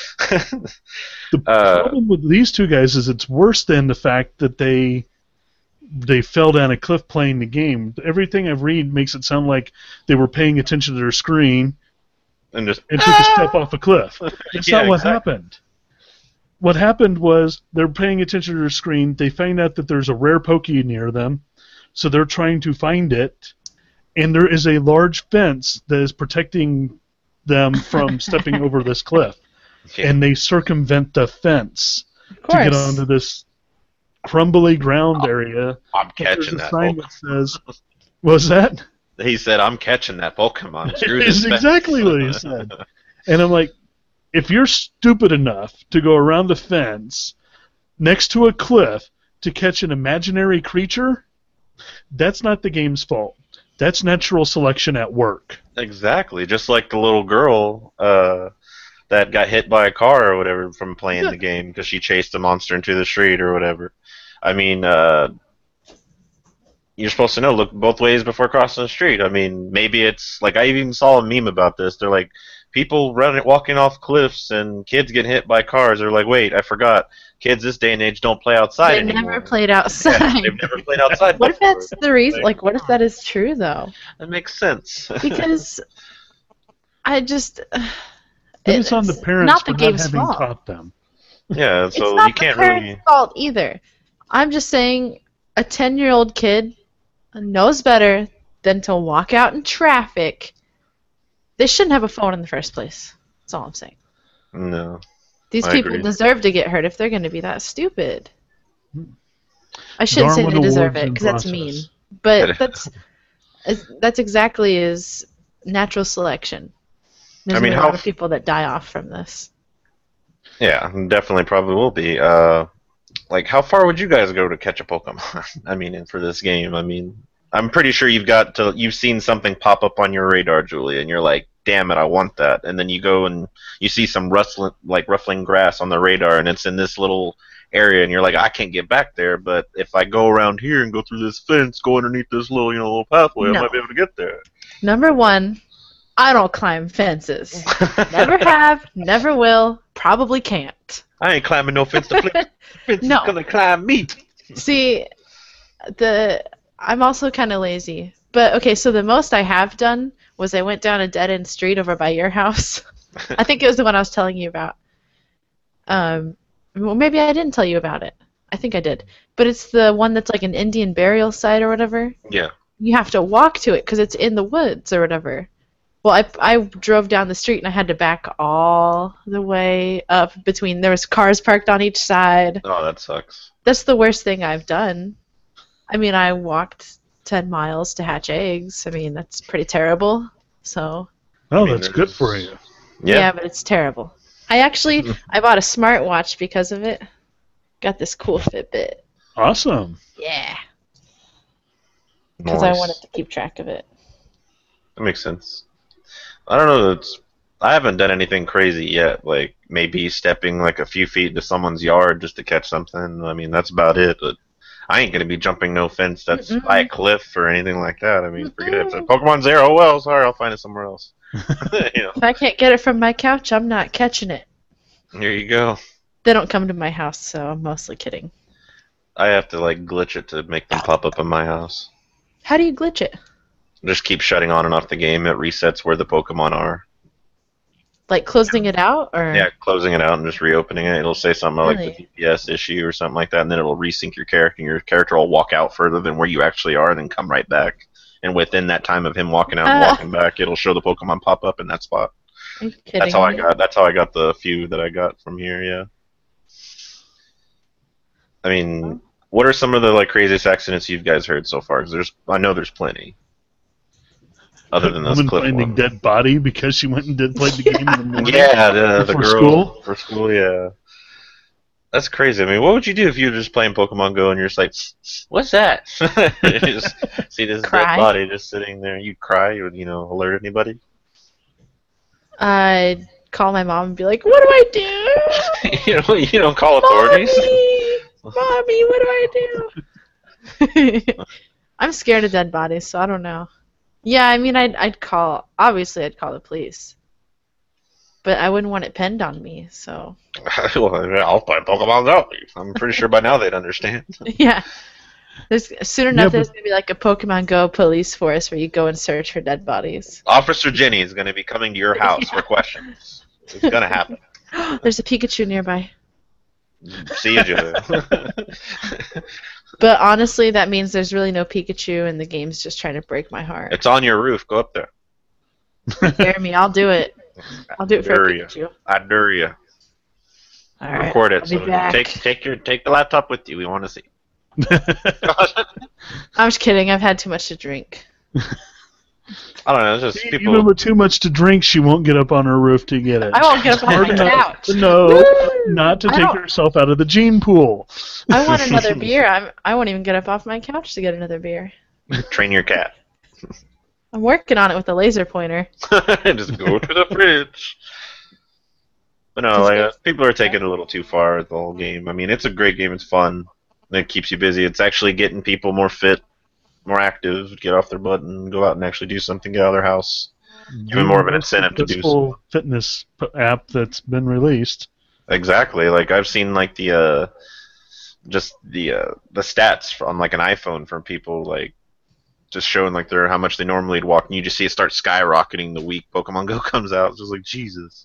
The Uh, problem with these two guys is it's worse than the fact that they they fell down a cliff playing the game. Everything I've read makes it sound like they were paying attention to their screen and just and took a step off a cliff. That's Yeah, not what exactly. happened. What happened was they're paying attention to their screen. They find out that there's a rare Pokey near them, so they're trying to find it. And there is a large fence that is protecting them from stepping over this cliff. Yeah. And they circumvent the fence Of to get course. onto this crumbly ground area. I'm There's catching a that sign Pokemon. that says, "Was that?" He said, "I'm catching that Pokemon." Screw It's this fence. exactly what he said. And I'm like, if you're stupid enough to go around a fence next to a cliff to catch an imaginary creature, that's not the game's fault. That's natural selection at work. Exactly, just like the little girl uh, that got hit by a car or whatever from playing Yeah. the game because she chased a monster into the street or whatever. I mean, uh, you're supposed to know, look both ways before crossing the street. I mean, maybe it's like I even saw a meme about this. They're like, people running, walking off cliffs and kids get hit by cars. They're like, wait, I forgot. Kids this day and age don't play outside They anymore. never played Yeah, outside. they've never played outside. What if before. that's the reason? Like, what if that is true though? That makes sense. Because I just. But it's on the it's parents not the for not game's having fault. taught them. yeah, It's so not you the can't parents' really. fault either. I'm just saying, a ten-year-old kid knows better than to walk out in traffic. They shouldn't have a phone in the first place. That's all I'm saying. No. These I people agree. deserve to get hurt if they're going to be that stupid. I shouldn't say Darwin they deserve Awards it in because that's process. mean, but that's is- that's exactly as natural selection. There's I mean, gonna be a how lot of f- people that die off from this. Yeah, definitely probably will be. Uh, like, how far would you guys go to catch a Pokemon? I mean, and for this game, I mean, I'm pretty sure you've got to, you've seen something pop up on your radar, Julie, and you're like, damn it, I want that. And then you go and you see some rustling, like ruffling grass on the radar, and it's in this little area, and you're like, I can't get back there, but if I go around here and go through this fence, go underneath this little, you know, little pathway, No. I might be able to get there. Number one, I don't climb fences. Never have, never will, probably can't. I ain't climbing no fence. The fence fence No. is gonna climb me. See, the I'm also kind of lazy. But okay, so the most I have done was I went down a dead end street over by your house. I think it was the one I was telling you about. Um, well, maybe I didn't tell you about it. I think I did. But it's the one that's like an Indian burial site or whatever. Yeah. You have to walk to it because it's in the woods or whatever. Well, I, I drove down the street and I had to back all the way up between, there was cars parked on each side. Oh, that sucks. That's the worst thing I've done. I mean, I walked ten miles to hatch eggs. I mean, that's pretty terrible. So, Oh, mean, that's good there's- for you. yeah, Yeah. but it's terrible. I actually, I bought a smartwatch because of it. Got this cool Fitbit. Awesome. Yeah. because Nice. I wanted to keep track of it. That makes sense. I don't know. It's I haven't done anything crazy yet. Like maybe stepping like a few feet into someone's yard just to catch something. I mean, that's about it. But I ain't gonna be jumping no fence that's Mm-mm. by a cliff or anything like that. I mean, forget it. If the Mm-mm. Pokemon's there, oh well. Sorry, I'll find it somewhere else. you know. If I can't get it from my couch, I'm not catching it. There you go. They don't come to my house, so I'm mostly kidding. I have to like glitch it to make them pop up in my house. How do you glitch it? Just keep shutting on and off the game. It resets where the Pokemon are. Like closing it out, or Yeah, closing it out and just reopening it. It'll say something like the Really? D P S issue or something like that, and then it'll resync your character, and your character will walk out further than where you actually are, and then come right back. And within that time of him walking out and Ah. walking back, it'll show the Pokemon pop up in that spot. Are you kidding That's how I me? got. That's how I got the few that I got from here. Yeah. I mean, what are some of the like craziest accidents you guys heard so far? 'Cause there's, I know there's plenty. Other than those woman cliff finding ones. dead body because she went and did play the game in the morning. Yeah, the, the For girl school? for school. Yeah, that's crazy. I mean, what would you do if you were just playing Pokemon Go and you're just like, "What's that?" You just see this Cry. dead body just sitting there. You'd cry. You would, you know, alert anybody. I'd call my mom and be like, "What do I do? you know, you don't call authorities. Mommy, mommy, what do I do?" I'm scared of dead bodies, so I don't know. Yeah, I mean, I'd I'd call. Obviously, I'd call the police, but I wouldn't want it pinned on me. So well, I'll play Pokemon Go. I'm pretty sure by now they'd understand. yeah, there's soon enough. Yeah, there's but- gonna be like a Pokemon Go police force where you go and search for dead bodies. Officer Jenny is going to be coming to your house for questions. It's going to happen. There's a Pikachu nearby. See you, Julia. But honestly, that means there's really no Pikachu, and the game's just trying to break my heart. It's on your roof. Go up there. Dare me, I'll do it. I'll do it for a Dare ya. Pikachu. I dare you. All right. Record it. I'll be So back. take take your take the laptop with you. We want to see. I'm just kidding. I've had too much to drink. I don't know. It's just people. Even with too much to drink, she won't get up on her roof to get it. I won't get up on Hard my enough- couch. No, Woo! not to I take don't- herself out of the gene pool. I want another beer. I'm, I won't even get up off my couch to get another beer. Train your cat. I'm working on it with a laser pointer. Just go to the fridge. But no, Just like go- uh, people are taking it a little too far with the whole game. I mean, it's a great game. It's fun. It keeps you busy. It's actually getting people more fit, more active, get off their butt and go out and actually do something, get out of their house. Even more of an incentive to do Successful fitness p- app that's been released. Exactly. Like I've seen like the uh, just the uh, the stats on like an iPhone from people like just showing like their how much they normally would walk, and you just see it start skyrocketing the week Pokemon Go comes out. It's just like Jesus.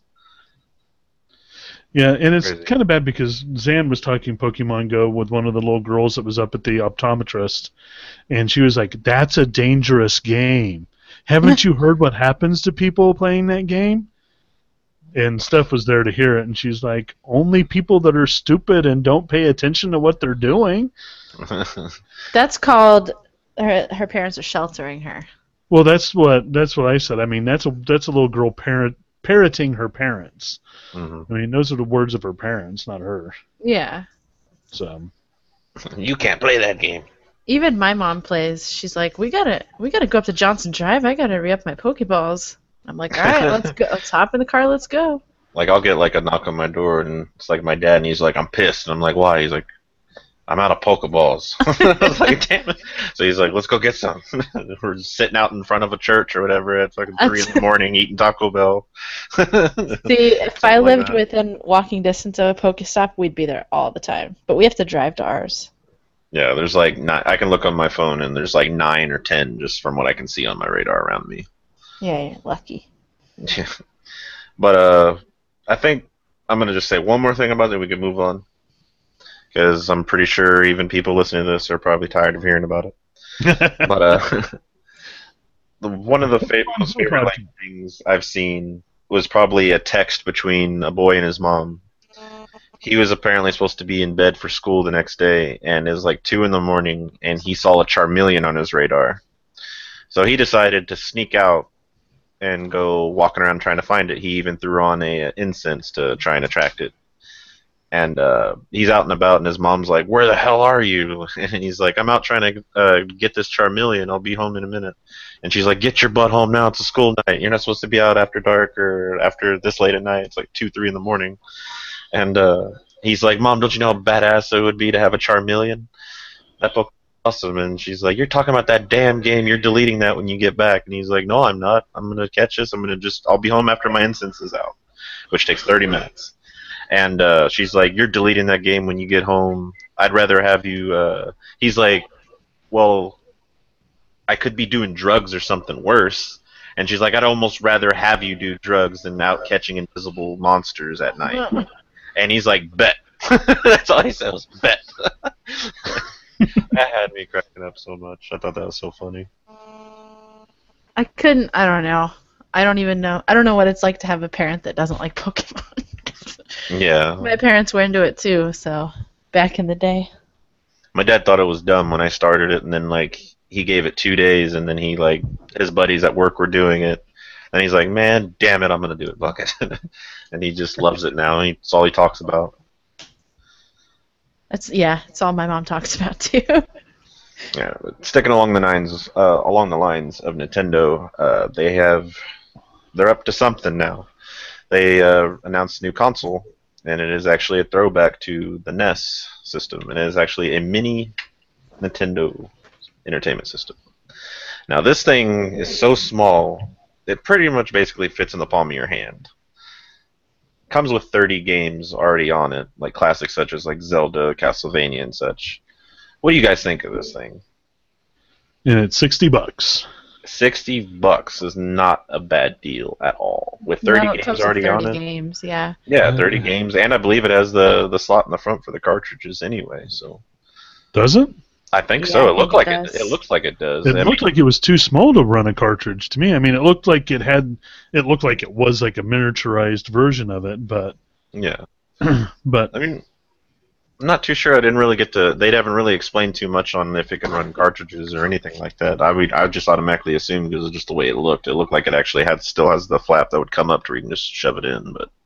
Yeah, and it's Crazy. kind of bad because Zan was talking Pokemon Go with one of the little girls that was up at the optometrist, and she was like, "That's a dangerous game. Haven't you heard what happens to people playing that game?" And Steph was there to hear it, and she's like, "Only people that are stupid and don't pay attention to what they're doing." That's called her, her parents are sheltering her. Well, that's what that's what I said. I mean, that's a that's a little girl parent parroting her parents. Mhm. I mean, those are the words of her parents, not her. Yeah. So. You can't play that game. Even my mom plays. She's like, we gotta, we gotta go up to Johnson Drive. I gotta re-up my Pokeballs. I'm like, all right, let's go. Let's hop in the car. Let's go. Like I'll get like a knock on my door, and it's like my dad, and he's like, "I'm pissed," and I'm like, "Why?" He's like, "I'm out of Pokeballs." I was like, "Damn it!" So he's like, "Let's go get some." We're just sitting out in front of a church or whatever at fucking three in the morning, eating Taco Bell. See, if I Something like lived that. within walking distance of a Pokestop, we'd be there all the time. But we have to drive to ours. Yeah, there's like ni- I can look on my phone, and there's like nine or ten just from what I can see on my radar around me. Yeah, you're lucky. Yeah. But uh, I think I'm gonna just say one more thing about it. We can move on, because I'm pretty sure even people listening to this are probably tired of hearing about it. But uh, the, one of the fa- most favorite like, things I've seen was probably a text between a boy and his mom. He was apparently supposed to be in bed for school the next day, and it was like two in the morning, and he saw a Charmeleon on his radar. So he decided to sneak out and go walking around trying to find it. He even threw on a, uh incense to try and attract it. And uh, he's out and about, and his mom's like, "Where the hell are you?" And he's like, "I'm out trying to uh, get this Charmeleon. I'll be home in a minute." And she's like, "Get your butt home now. It's a school night. You're not supposed to be out after dark or after this late at night. It's like two, three in the morning." And uh, he's like, "Mom, don't you know how badass it would be to have a Charmeleon? That book is awesome." And she's like, "You're talking about that damn game. You're deleting that when you get back." And he's like, "No, I'm not. I'm gonna catch this. I'm gonna just. I'll be home after my instance is out, which takes thirty minutes." And uh, she's like, "You're deleting that game when you get home. I'd rather have you." Uh, he's like, "Well, I could be doing drugs or something worse." And she's like, "I'd almost rather have you do drugs than out catching invisible monsters at night." And he's like, "Bet." That's all he said was bet. That had me cracking up so much. I thought that was so funny. I couldn't. I don't know. I don't even know. I don't know what it's like to have a parent that doesn't like Pokemon. Yeah. My parents were into it too, so back in the day. My dad thought it was dumb when I started it, and then like he gave it two days, and then he like his buddies at work were doing it, and he's like, "Man, damn it, I'm gonna do it, Bucket," and he just loves it now. It's all he talks about. That's yeah. It's all my mom talks about too. Yeah, but sticking along the lines, uh, along the lines of Nintendo, uh, they have they're up to something now. They uh, announced a new console, and it is actually a throwback to the N E S system, and it is actually a mini Nintendo Entertainment System. Now, this thing is so small, it pretty much basically fits in the palm of your hand. Comes with thirty games already on it, like classics such as like Zelda, Castlevania, and such. What do you guys think of this thing? And it's sixty bucks. Sixty bucks is not a bad deal at all. With thirty No, it games comes with already on thirty it. games, yeah. Yeah, thirty games, and I believe it has the the slot in the front for the cartridges anyway. So Does it? I think Yeah, so. I It think looked it like it. does. It looks like it does. It I looked mean, like it was too small to run a cartridge to me. I mean, it looked like it had. It looked like it was like a miniaturized version of it, but yeah. but I mean, I'm not too sure. I didn't really get to. They haven't really explained too much on if it can run cartridges or anything like that. I would. I just automatically assumed because of just the way it looked. It looked like it actually had still has the flap that would come up to where you can just shove it in. But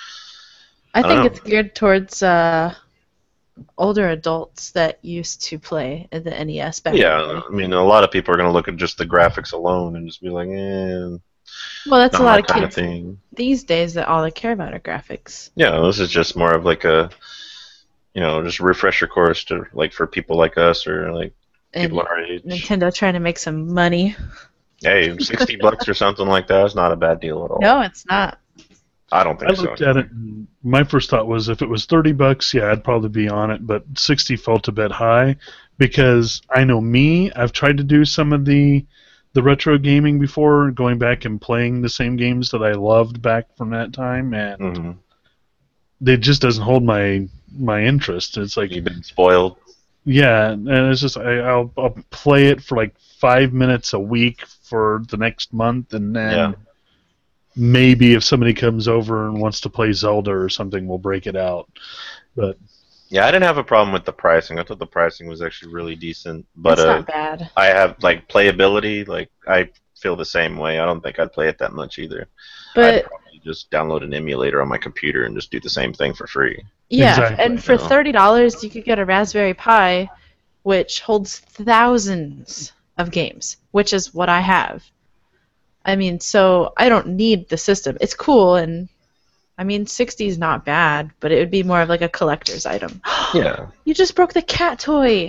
I don't think know. it's geared towards uh, older adults that used to play in the N E S back in the yeah, day. I mean, a lot of people are going to look at just the graphics alone and just be like, eh. Well, that's not a my lot of kind kids of thing. these days that all they care about are graphics. Yeah, this is just more of like a, you know, just a refresher course to like for people like us or like And people our age. Nintendo trying to make some money. Hey, sixty bucks or something like that is not a bad deal at all. No, it's not. I don't I think looked so. at it. And my first thought was if it was thirty bucks, yeah, I'd probably be on it. But sixty felt a bit high because I know me. I've tried to do some of the the retro gaming before, going back and playing the same games that I loved back from that time, and hmm it just doesn't hold my my interest. It's like, You've been spoiled. yeah, and it's just I, I'll I'll play it for like five minutes a week for the next month, and then Yeah. maybe if somebody comes over and wants to play Zelda or something, we'll break it out. But Yeah, I didn't have a problem with the pricing. I thought the pricing was actually really decent. But it's uh, not bad. I have like playability. Like I feel the same way. I don't think I'd play it that much either. I'd But probably just download an emulator on my computer and just do the same thing for free. yeah, Exactly, and for you know. thirty dollars you could get a Raspberry Pi, which holds thousands of games, which is what I have. I mean, so I don't need the system. It's cool, and I mean, sixty is not bad, but it would be more of like a collector's item. Yeah. You just broke the cat toy.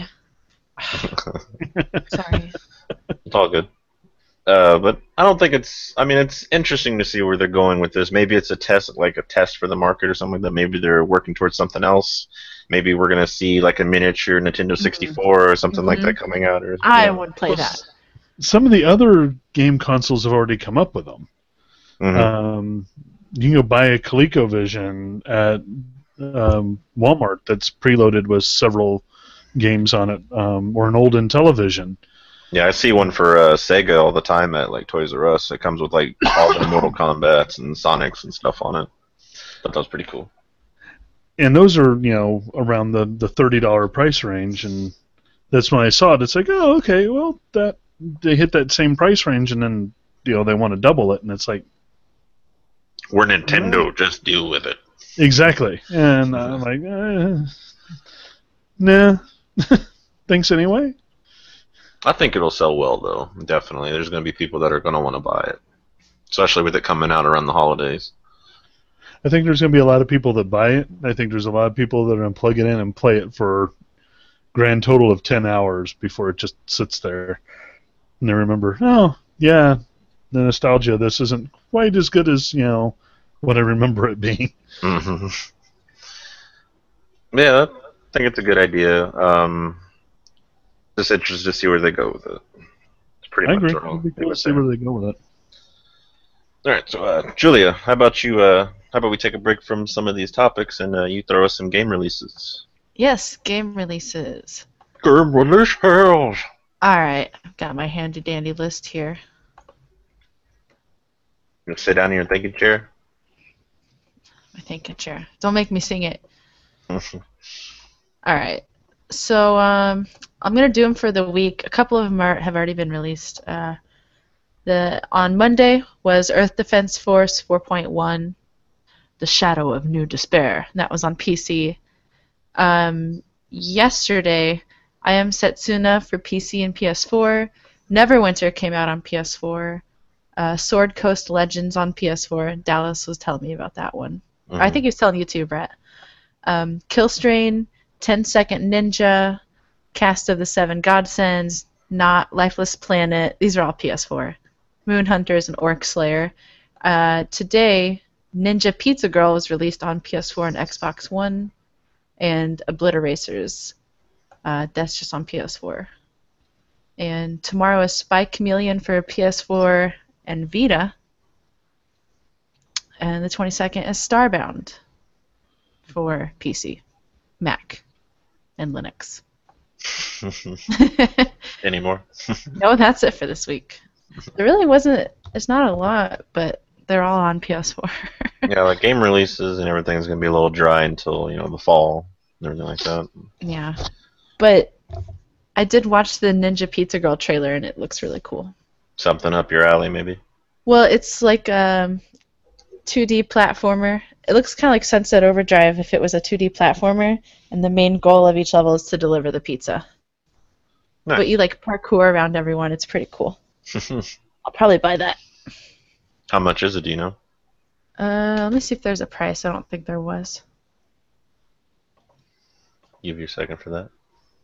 Sorry. It's all good. Uh, but I don't think it's. I mean, it's interesting to see where they're going with this. Maybe it's a test, like a test for the market or something like that. Maybe they're working towards something else. Maybe we're gonna see like a miniature Nintendo sixty-four or something like Mhm. that coming out. Or I you know. would play that. some of the other game consoles have already come up with them. Mhm. Um, you can go buy a ColecoVision at um, Walmart that's preloaded with several games on it, um, or an old Intellivision. Yeah, I see one for uh, Sega all the time at like Toys R Us. It comes with like all the Mortal Kombats and Sonics and stuff on it. But that was pretty cool. And those are, you know, around the, the thirty dollars price range, and that's when I saw it. It's like, oh, okay, well, that they hit that same price range, and then, you know, they want to double it, and it's like, We're Nintendo, just deal with it. Exactly. And I'm like, uh, nah. Thanks anyway. I think it'll sell well, though. Definitely. There's going to be people that are going to want to buy it, especially with it coming out around the holidays. I think there's going to be a lot of people that buy it. I think there's a lot of people that are going to plug it in and play it for grand total of ten hours before it just sits there. And they remember, oh, yeah, the nostalgia, this isn't quite as good as, you know, what I remember it being. Mm-hmm. Yeah, I think it's a good idea. Um, just interested to see where they go with it. It's pretty I much agree. what I'll It'll be leave cool to it see there. where they go with it. All right, so uh, Julia, how about you? Uh, how about we take a break from some of these topics and uh, you throw us some game releases? Yes, game releases. Game releases. All right, I've got my handy dandy list here. You sit down in your thinking chair. My thinking chair. Don't make me sing it. All right. So um, I'm gonna do them for the week. A couple of them are, have already been released. Uh, the on Monday was Earth Defense Force four point one, The Shadow of New Despair. That was on P C. Um, yesterday, I Am Setsuna for P C and P S four. Neverwinter came out on P S four. Uh, Sword Coast Legends on P S four. Dallas was telling me about that one. Mm-hmm. I think he was telling you too, Brett. Um, Killstrain, ten second Ninja, Cast of the Seven Godsends, Not Lifeless Planet. These are all P S four. Moon Hunters and Orc Slayer. Uh, today, Ninja Pizza Girl was released on P S four and Xbox One, and Obliteracers. Uh, that's just on P S four. And tomorrow is Spy Chameleon for P S four and Vita. And the twenty-second is Starbound for P C, Mac, and Linux. Anymore? No, that's it for this week. There really wasn't, it's not a lot, but they're all on P S four. Yeah, like game releases and everything's going to be a little dry until, you know, the fall and everything like that. Yeah. But I did watch the Ninja Pizza Girl trailer, and it looks really cool. Something up your alley, maybe? Well, it's like a two D platformer. It looks kind of like Sunset Overdrive if it was a two D platformer, and the main goal of each level is to deliver the pizza. Nice. But you like parkour around everyone. It's pretty cool. I'll probably buy that. How much is it, do you know? Uh, let me see if there's a price. I don't think there was. Give you a second for that.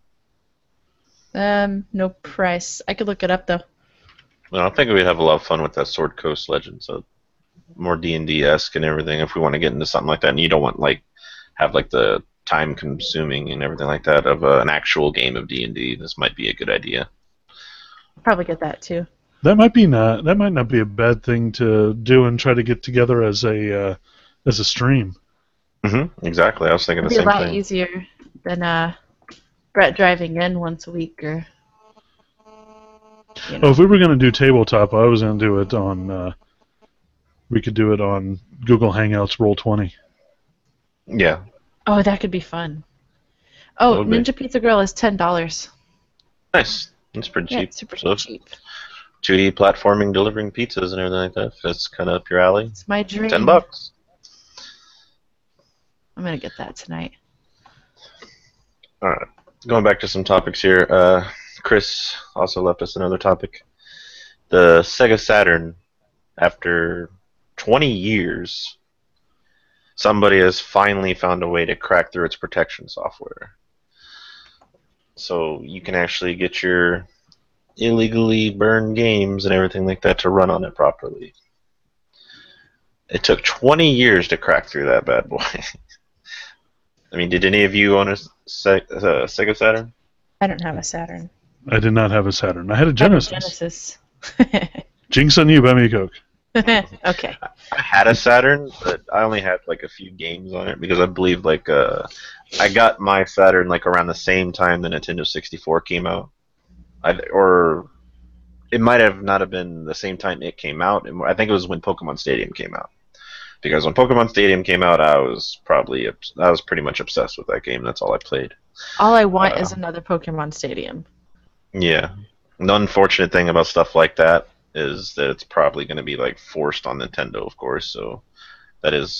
Um, no price. I could look it up though. Well, I think we'd have a lot of fun with that Sword Coast Legend, so more D and D-esque and everything if we want to get into something like that, and you don't want, like, have, like, the time-consuming and everything like that of uh, an actual game of D and D. This might be a good idea. I'll probably get that too. That might be not. That might not be a bad thing to do and try to get together as a uh, as a stream. Mm-hmm. Exactly. I was thinking It'd the be a same lot thing. easier than uh, Brett driving in once a week or. You know. Oh, if we were going to do tabletop, I was going to do it on. Uh, we could do it on Google Hangouts Roll twenty. Yeah. Oh, that could be fun. That Oh, would be. Ninja Pizza Girl is ten dollars. Nice. That's pretty Yeah, cheap. it's super So, cheap. two D platforming, delivering pizzas and everything like that. If that's kind of up your alley. It's my dream. Ten bucks. I'm gonna get that tonight. All right. Going back to some topics here. Uh, Chris also left us another topic. The Sega Saturn, after twenty years, somebody has finally found a way to crack through its protection software. So you can actually get your illegally burned games and everything like that to run on it properly. It took twenty years to crack through that bad boy. I mean, did any of you own a Se- uh, Sega Saturn? I don't have a Saturn. I did not have a Saturn. I had a I have a Genesis. Genesis. Jinx on you, buy me a Coke. Okay. I had a Saturn, but I only had like a few games on it because I believe like uh, I got my Saturn like around the same time the Nintendo sixty-four came out, I, or it might have not have been the same time it came out. I think it was when Pokemon Stadium came out. Because when Pokemon Stadium came out, I was probably I was pretty much obsessed with that game. That's all I played. All I want Uh, is another Pokemon Stadium. Yeah. The unfortunate thing about stuff like that is that it's probably going to be like forced on Nintendo, of course. So that is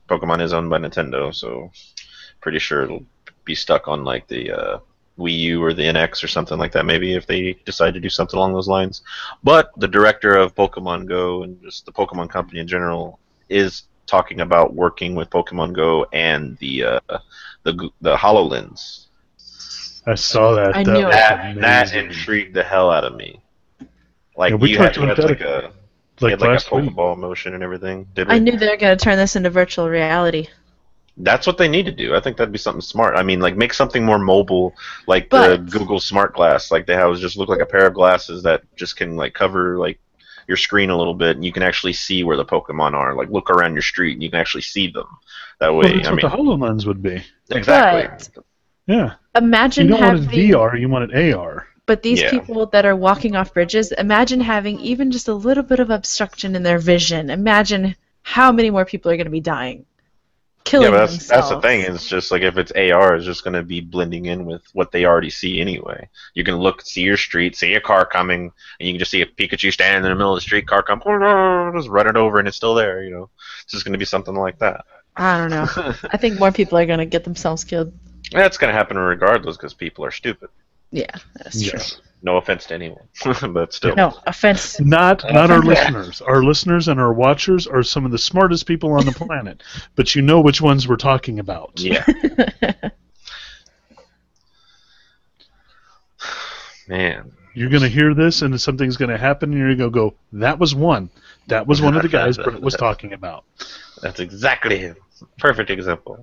Pokemon is owned by Nintendo, so pretty sure it'll be stuck on like the uh, Wii U or the N X or something like that. Maybe if they decide to do something along those lines. But the director of Pokemon Go and just the Pokemon Company in general is talking about working with Pokemon Go and the uh, the the HoloLens. I saw that. I that knew was it. That that amazing. intrigued the hell out of me. Like Yeah, we you had, talked you had about like that, a like you had like a last week. Pokeball motion and everything. Did we? I knew they were going to turn this into virtual reality. That's what they need to do. I think that'd be something smart. I mean, like make something more mobile, like But- the Google Smart Glass. Like they have just look like a pair of glasses that just can like cover like your screen a little bit, and you can actually see where the Pokemon are. Like look around your street, and you can actually see them. That way, Well, that's I what mean, the HoloLens would be. exactly. But Yeah. imagine You don't having, want it V R, you want it A R. but these Yeah. people that are walking off bridges, imagine having even just a little bit of obstruction in their vision. Imagine how many more people are going to be dying, killing Yeah, but that's themselves. that's the thing. It's just like if it's A R, it's just going to be blending in with what they already see anyway. You can look, see your street, see a car coming, and you can just see a Pikachu standing in the middle of the street, car come, just run it over, and it's still there. You know, it's just going to be something like that. I don't know. I think more people are going to get themselves killed. That's going to happen regardless because people are stupid. Yeah, that's true. Yes. No offense to anyone, but still. No offense. Not not our listeners. Our listeners and our watchers are some of the smartest people on the planet. But you know which ones we're talking about. Yeah. Man. You're going to hear this and something's going to happen and you're going to go, that was one. That was one of the guys Brett was talking about. That's exactly him. Perfect example.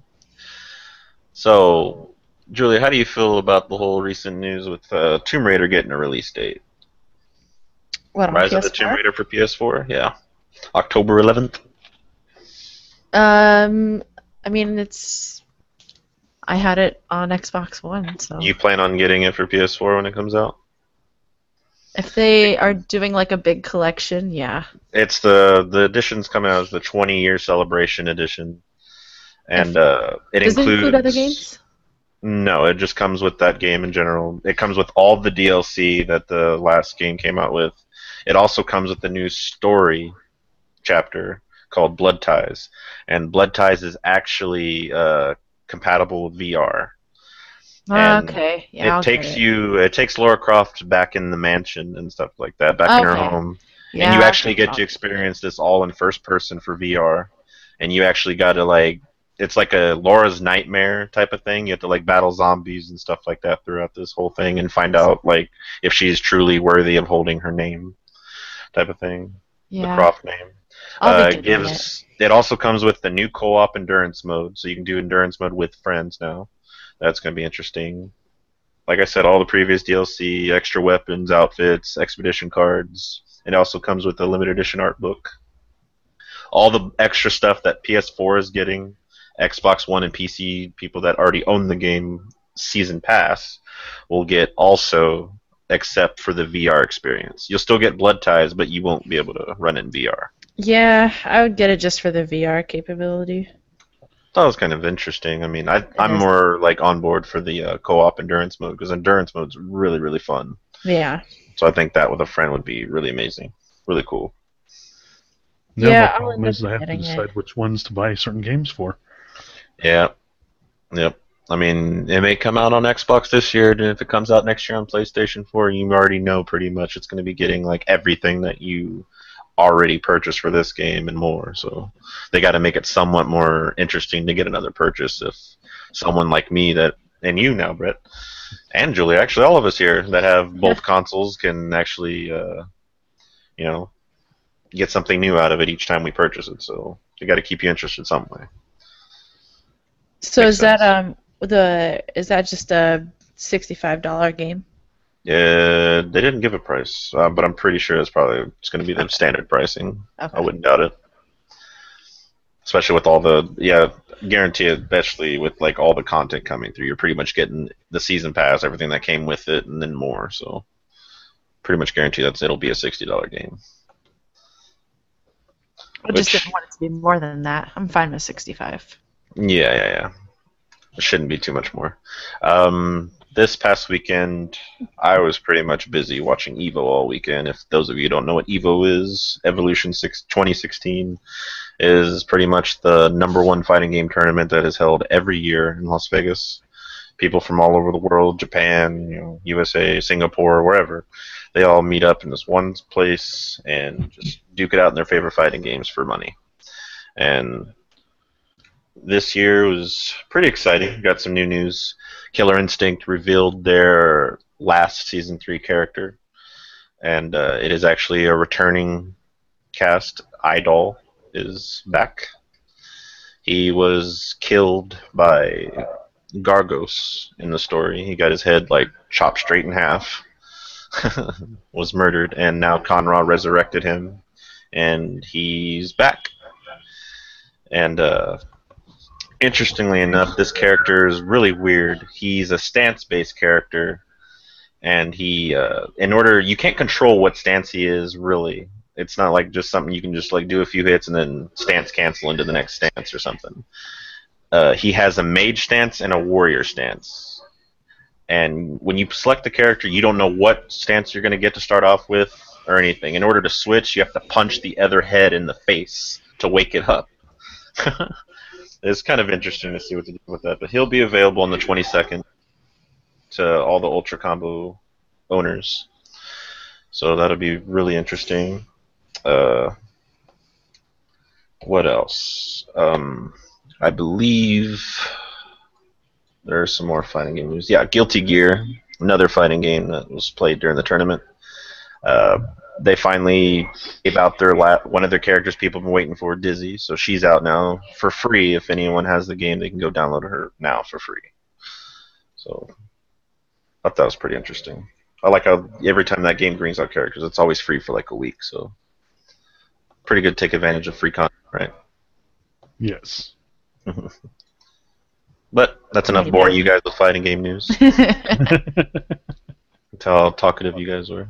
So, Julia, how do you feel about the whole recent news with uh, Tomb Raider getting a release date? What, on Rise of the P S Tomb four? Raider for P S four? Yeah. October eleventh? Um, I mean, it's. I had it on Xbox One, so You plan on getting it for P S four when it comes out? if they are doing like a big collection, yeah. It's the the edition's coming out as the twenty year celebration edition, and If- uh, it Does includes it include other games? No, it just comes with that game in general. It comes with all the D L C that the last game came out with. It also comes with the new story chapter called Blood Ties, and Blood Ties is actually uh, compatible with V R. And Okay, yeah. I'll it takes get it. you. It takes Lara Croft back in the mansion and stuff like that, back in her Okay. home. Yeah, and you I'll actually get to it. experience this all in first person for V R, and you actually got to like, it's like a Laura's Nightmare type of thing. You have to like battle zombies and stuff like that throughout this whole thing, and find out like if she's truly worthy of holding her name, type of thing, Yeah. the Croft name. I'll Uh, be it getting it. gives. It also comes with the new co-op endurance mode, so you can do endurance mode with friends now. That's going to be interesting. Like I said, all the previous D L C, extra weapons, outfits, expedition cards. It also comes with a limited edition art book. All the extra stuff that P S four is getting, Xbox One and P C people that already own the game season pass will get also, except for the V R experience. You'll still get Blood Ties, but you won't be able to run it in V R. Yeah, I would get it just for the V R capability. That was kind of interesting. I mean, I, I'm is. more like on board for the uh, co-op endurance mode because endurance mode's really, really fun. Yeah. So I think that with a friend would be really amazing, really cool. No, Yeah, my I'll problem end is up I have to getting it. decide which ones to buy certain games for. Yeah, yep. I mean, it may come out on Xbox this year, and if it comes out next year on PlayStation four, you already know pretty much it's going to be getting like everything that you already purchased for this game and more. So they got to make it somewhat more interesting to get another purchase. If someone like me that, and you now, Brett, and Julia, actually all of us here that have both consoles can actually, uh, you know, get something new out of it each time we purchase it. So they got to keep you interested some way. So Makes is that sense. um the is that just a sixty-five dollar game? Uh, they didn't give a price, uh, but I'm pretty sure it's probably it's going to be the standard pricing. Okay. I wouldn't doubt it. Especially with all the, yeah, guarantee it, especially with like all the content coming through. You're pretty much getting the season pass, everything that came with it, and then more. So pretty much guarantee that it'll be a sixty dollar game. I just Which- didn't want it to be more than that. I'm fine with sixty-five. Yeah, yeah, yeah. It shouldn't be too much more. Um, this past weekend, I was pretty much busy watching EVO all weekend. If those of you don't know what EVO is, Evolution six twenty sixteen is pretty much the number one fighting game tournament that is held every year in Las Vegas. People from all over the world, Japan, you know, U S A, Singapore, wherever, they all meet up in this one place and just duke it out in their favorite fighting games for money. And this year was pretty exciting. Got some new news. Killer Instinct revealed their last season three character, and uh, it is actually a returning cast. Idol is back. He was killed by Gargos in the story. He got his head like chopped straight in half. Was murdered, and now Conra resurrected him, and he's back. And uh, interestingly enough, this character is really weird. He's a stance-based character, and he, uh, in order, you can't control what stance he is, really. It's not like just something you can just like do a few hits and then stance cancel into the next stance or something. Uh, he has a mage stance and a warrior stance. And when you select the character, you don't know what stance you're going to get to start off with or anything. In order to switch, you have to punch the other head in the face to wake it up. It's kind of interesting to see what to do with that. But he'll be available on the twenty-second to all the Ultra Combo owners. So that'll be really interesting. Uh, what else? Um, I believe there's some more fighting game news. Yeah, Guilty Gear, another fighting game that was played during the tournament. Uh, they finally gave out their la- one of their characters people have been waiting for, Dizzy. So she's out now for free. If anyone has the game, they can go download her now for free. So I thought that was pretty interesting. I like how every time that game brings out characters, it's always free for like a week. So pretty good to take advantage of free content, right? Yes. But that's enough boring you guys with fighting game news. That's how talkative you guys were.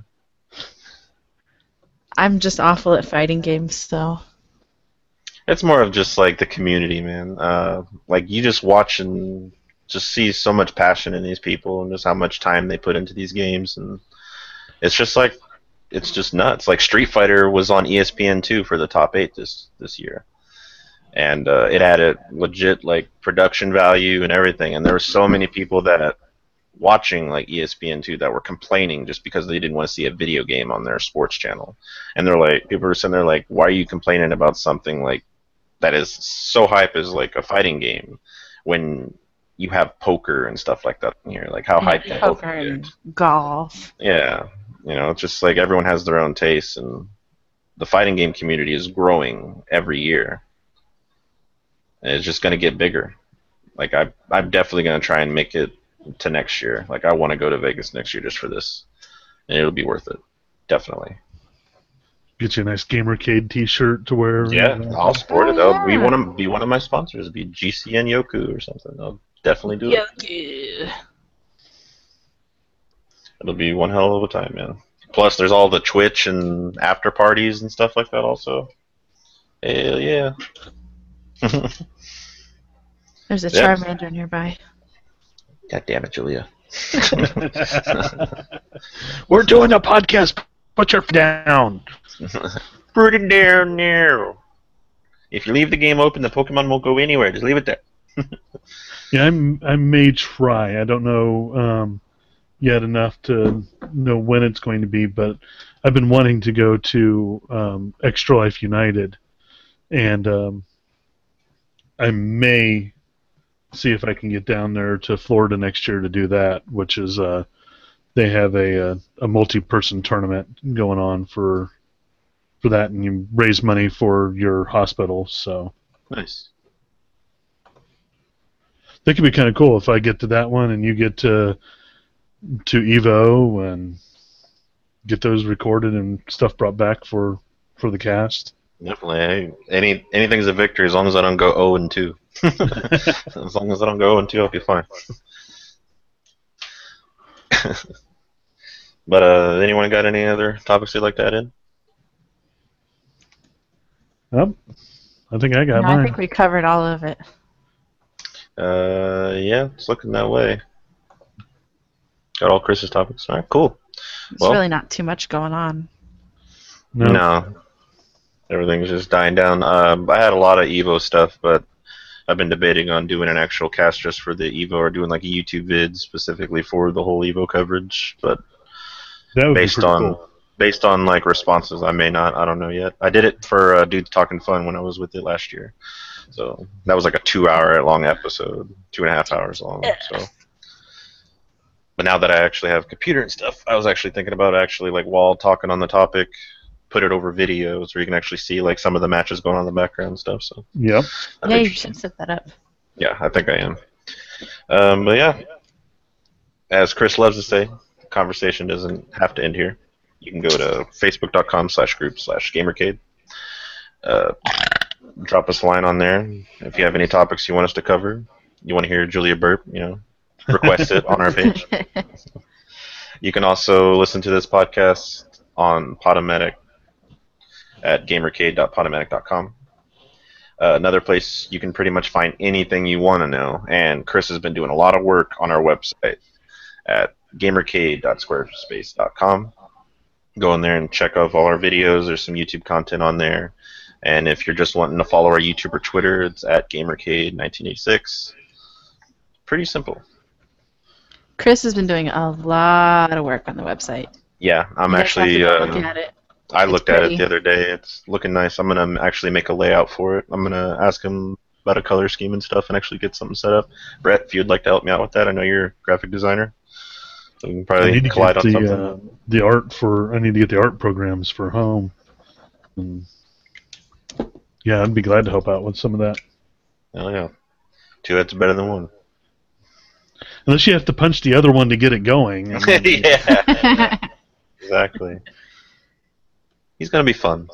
I'm just awful at fighting games, so. It's more of just like the community, man. Uh, like you just watch and just see so much passion in these people and just how much time they put into these games, and it's just like it's just nuts. Like Street Fighter was on E S P N two for the top eight this this year, and uh, it had a legit like production value and everything. And there were so many people that watching like E S P N two that were complaining just because they didn't want to see a video game on their sports channel. And they're like, people were sitting there like, why are you complaining about something like that is so hype as like a fighting game when you have poker and stuff like that in here? Like how hype can Poker poker and get? golf. Yeah, you know, it's just like everyone has their own tastes, and the fighting game community is growing every year. And it's just going to get bigger. Like I, I'm definitely going to try and make it to next year. Like I want to go to Vegas next year just for this, and it'll be worth it, definitely. Get you a nice Gamercade T-shirt to wear. Yeah, I'll sport it. Oh, That'll be yeah. one of be one of my sponsors. It'll be G C N Yoku or something. I'll definitely do it. Yoku. It'll be one hell of a time, man. Plus, there's all the Twitch and after parties and stuff like that. Also, hell yeah. There's a Yeah. Charmander nearby. God damn it, Julia. We're doing a podcast. Put your f- down. Put it down now. If you leave the game open, the Pokemon won't go anywhere. Just leave it there. Yeah, I'm, I may try. I don't know um, yet enough to know when it's going to be, but I've been wanting to go to um, Extra Life United, and um, I may see if I can get down there to Florida next year to do that, which is uh, they have a, a, a multi-person tournament going on for for that, and you raise money for your hospital, so Nice. that could be kind of cool if I get to that one and you get to to Evo and get those recorded and stuff brought back for for the cast. Definitely. Hey, any anything's a victory as long as I don't go zero and two. As long as I don't go zero and two, I'll be fine. But uh, anyone got any other topics they'd like to add in? Yep. I think I got No, I mine. think we covered all of it. Uh, yeah, it's looking that way. Got all Chris's topics. All right, cool. There's Well- really not too much going on. No. No. Everything's just dying down. Um, I had a lot of Evo stuff, but I've been debating on doing an actual cast just for the Evo or doing like a YouTube vid specifically for the whole Evo coverage. But That would based be pretty on cool. based on like responses, I may not. I don't know yet. I did it for uh, Dudes Talking Fun when I was with it last year. So that was like a two-hour long episode, two and a half hours long. So. But now that I actually have a computer and stuff, I was actually thinking about actually like while talking on the topic, put it over videos where you can actually see like some of the matches going on in the background and stuff. So Yep. that's Yeah, you interesting. should set that up. Yeah, I think I am. Um, but yeah, as Chris loves to say, the conversation doesn't have to end here. You can go to facebook.com slash group slash gamercade. Uh, drop us a line on there if you have any topics you want us to cover. You want to hear Julia burp, you know, request it on our page. You can also listen to this podcast on Podomatic at gamercade dot podomatic dot com. Uh, another place you can pretty much find anything you want to know, and Chris has been doing a lot of work on our website at gamercade dot squarespace dot com. Go in there and check out all our videos. There's some YouTube content on there. And if you're just wanting to follow our YouTube or Twitter, it's at gamercade nineteen eighty-six. Pretty simple. Chris has been doing a lot of work on the website. Yeah, I'm You guys actually. have to go Uh, look at it. I It's looked at pretty. it the other day. It's looking nice. I'm gonna actually make a layout for it. I'm gonna ask him about a color scheme and stuff, and actually get something set up. Brett, if you'd like to help me out with that, I know you're a graphic designer. So we can I probably need to collide get on the something. uh, the art for. I need to get the art programs for home. And yeah, I'd be glad to help out with some of that. Oh yeah, two heads are better than one. Unless you have to punch the other one to get it going. I mean, Yeah, exactly. He's gonna be fun.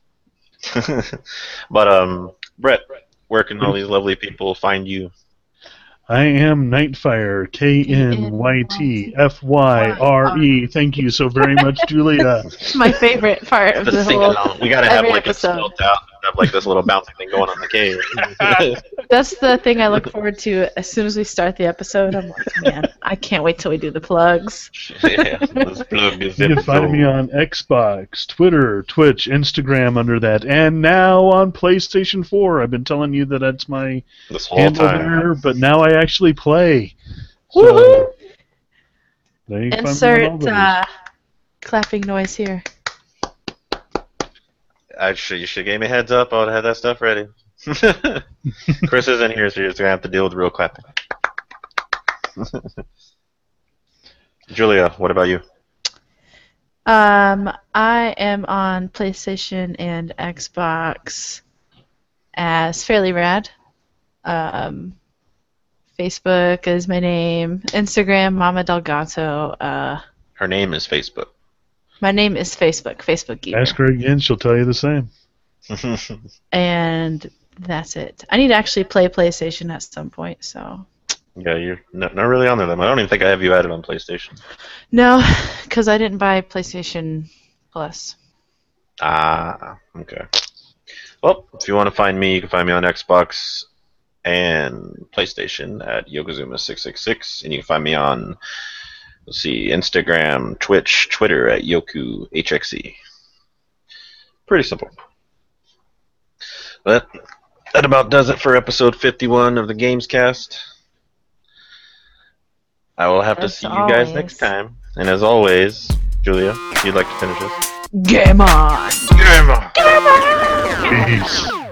But um, Brett, where can all these lovely people find you? I am Nightfire, K N Y T F Y R E. Thank you so very much, Julia. My favorite part of Just the sing whole. along. We gotta have every like episode. it spelled out. Have like this little bouncy thing going on the K. That's the thing I look forward to as soon as we start the episode. I'm like, man, I can't wait till we do the plugs. Yeah, let's plug this You can find episode. me on Xbox, Twitter, Twitch, Instagram under that, and now on PlayStation four. I've been telling you that that's my This whole handle time. there, but now I actually play. Woohoo! So, there you can find me on all Insert those. uh, clapping noise here. I should, you should give me a heads up. I would have that stuff ready. Chris isn't here, so you're just gonna have to deal with real clapping. Julia, what about you? Um, I am on PlayStation and Xbox as Fairly Rad. Um, Facebook is my name. Instagram, Mama Delgato. Uh, Her name is Facebook. my name is Facebook. Facebook Geeker. Ask her again; she'll tell you the same. And that's it. I need to actually play PlayStation at some point, so. Yeah, you're not, not really on there. Then I don't even think I have you added on PlayStation. No, because I didn't buy PlayStation Plus. Ah, okay. Well, if you want to find me, you can find me on Xbox and PlayStation at Yokozuna six six six, and you can find me on, let's see, Instagram, Twitch, Twitter at Yoku H X E. Pretty simple. But that about does it for episode fifty-one of the Gamescast. I will have to As see you guys always. next time. And as always, Julia, if you'd like to finish this. Game on! Game on! Peace.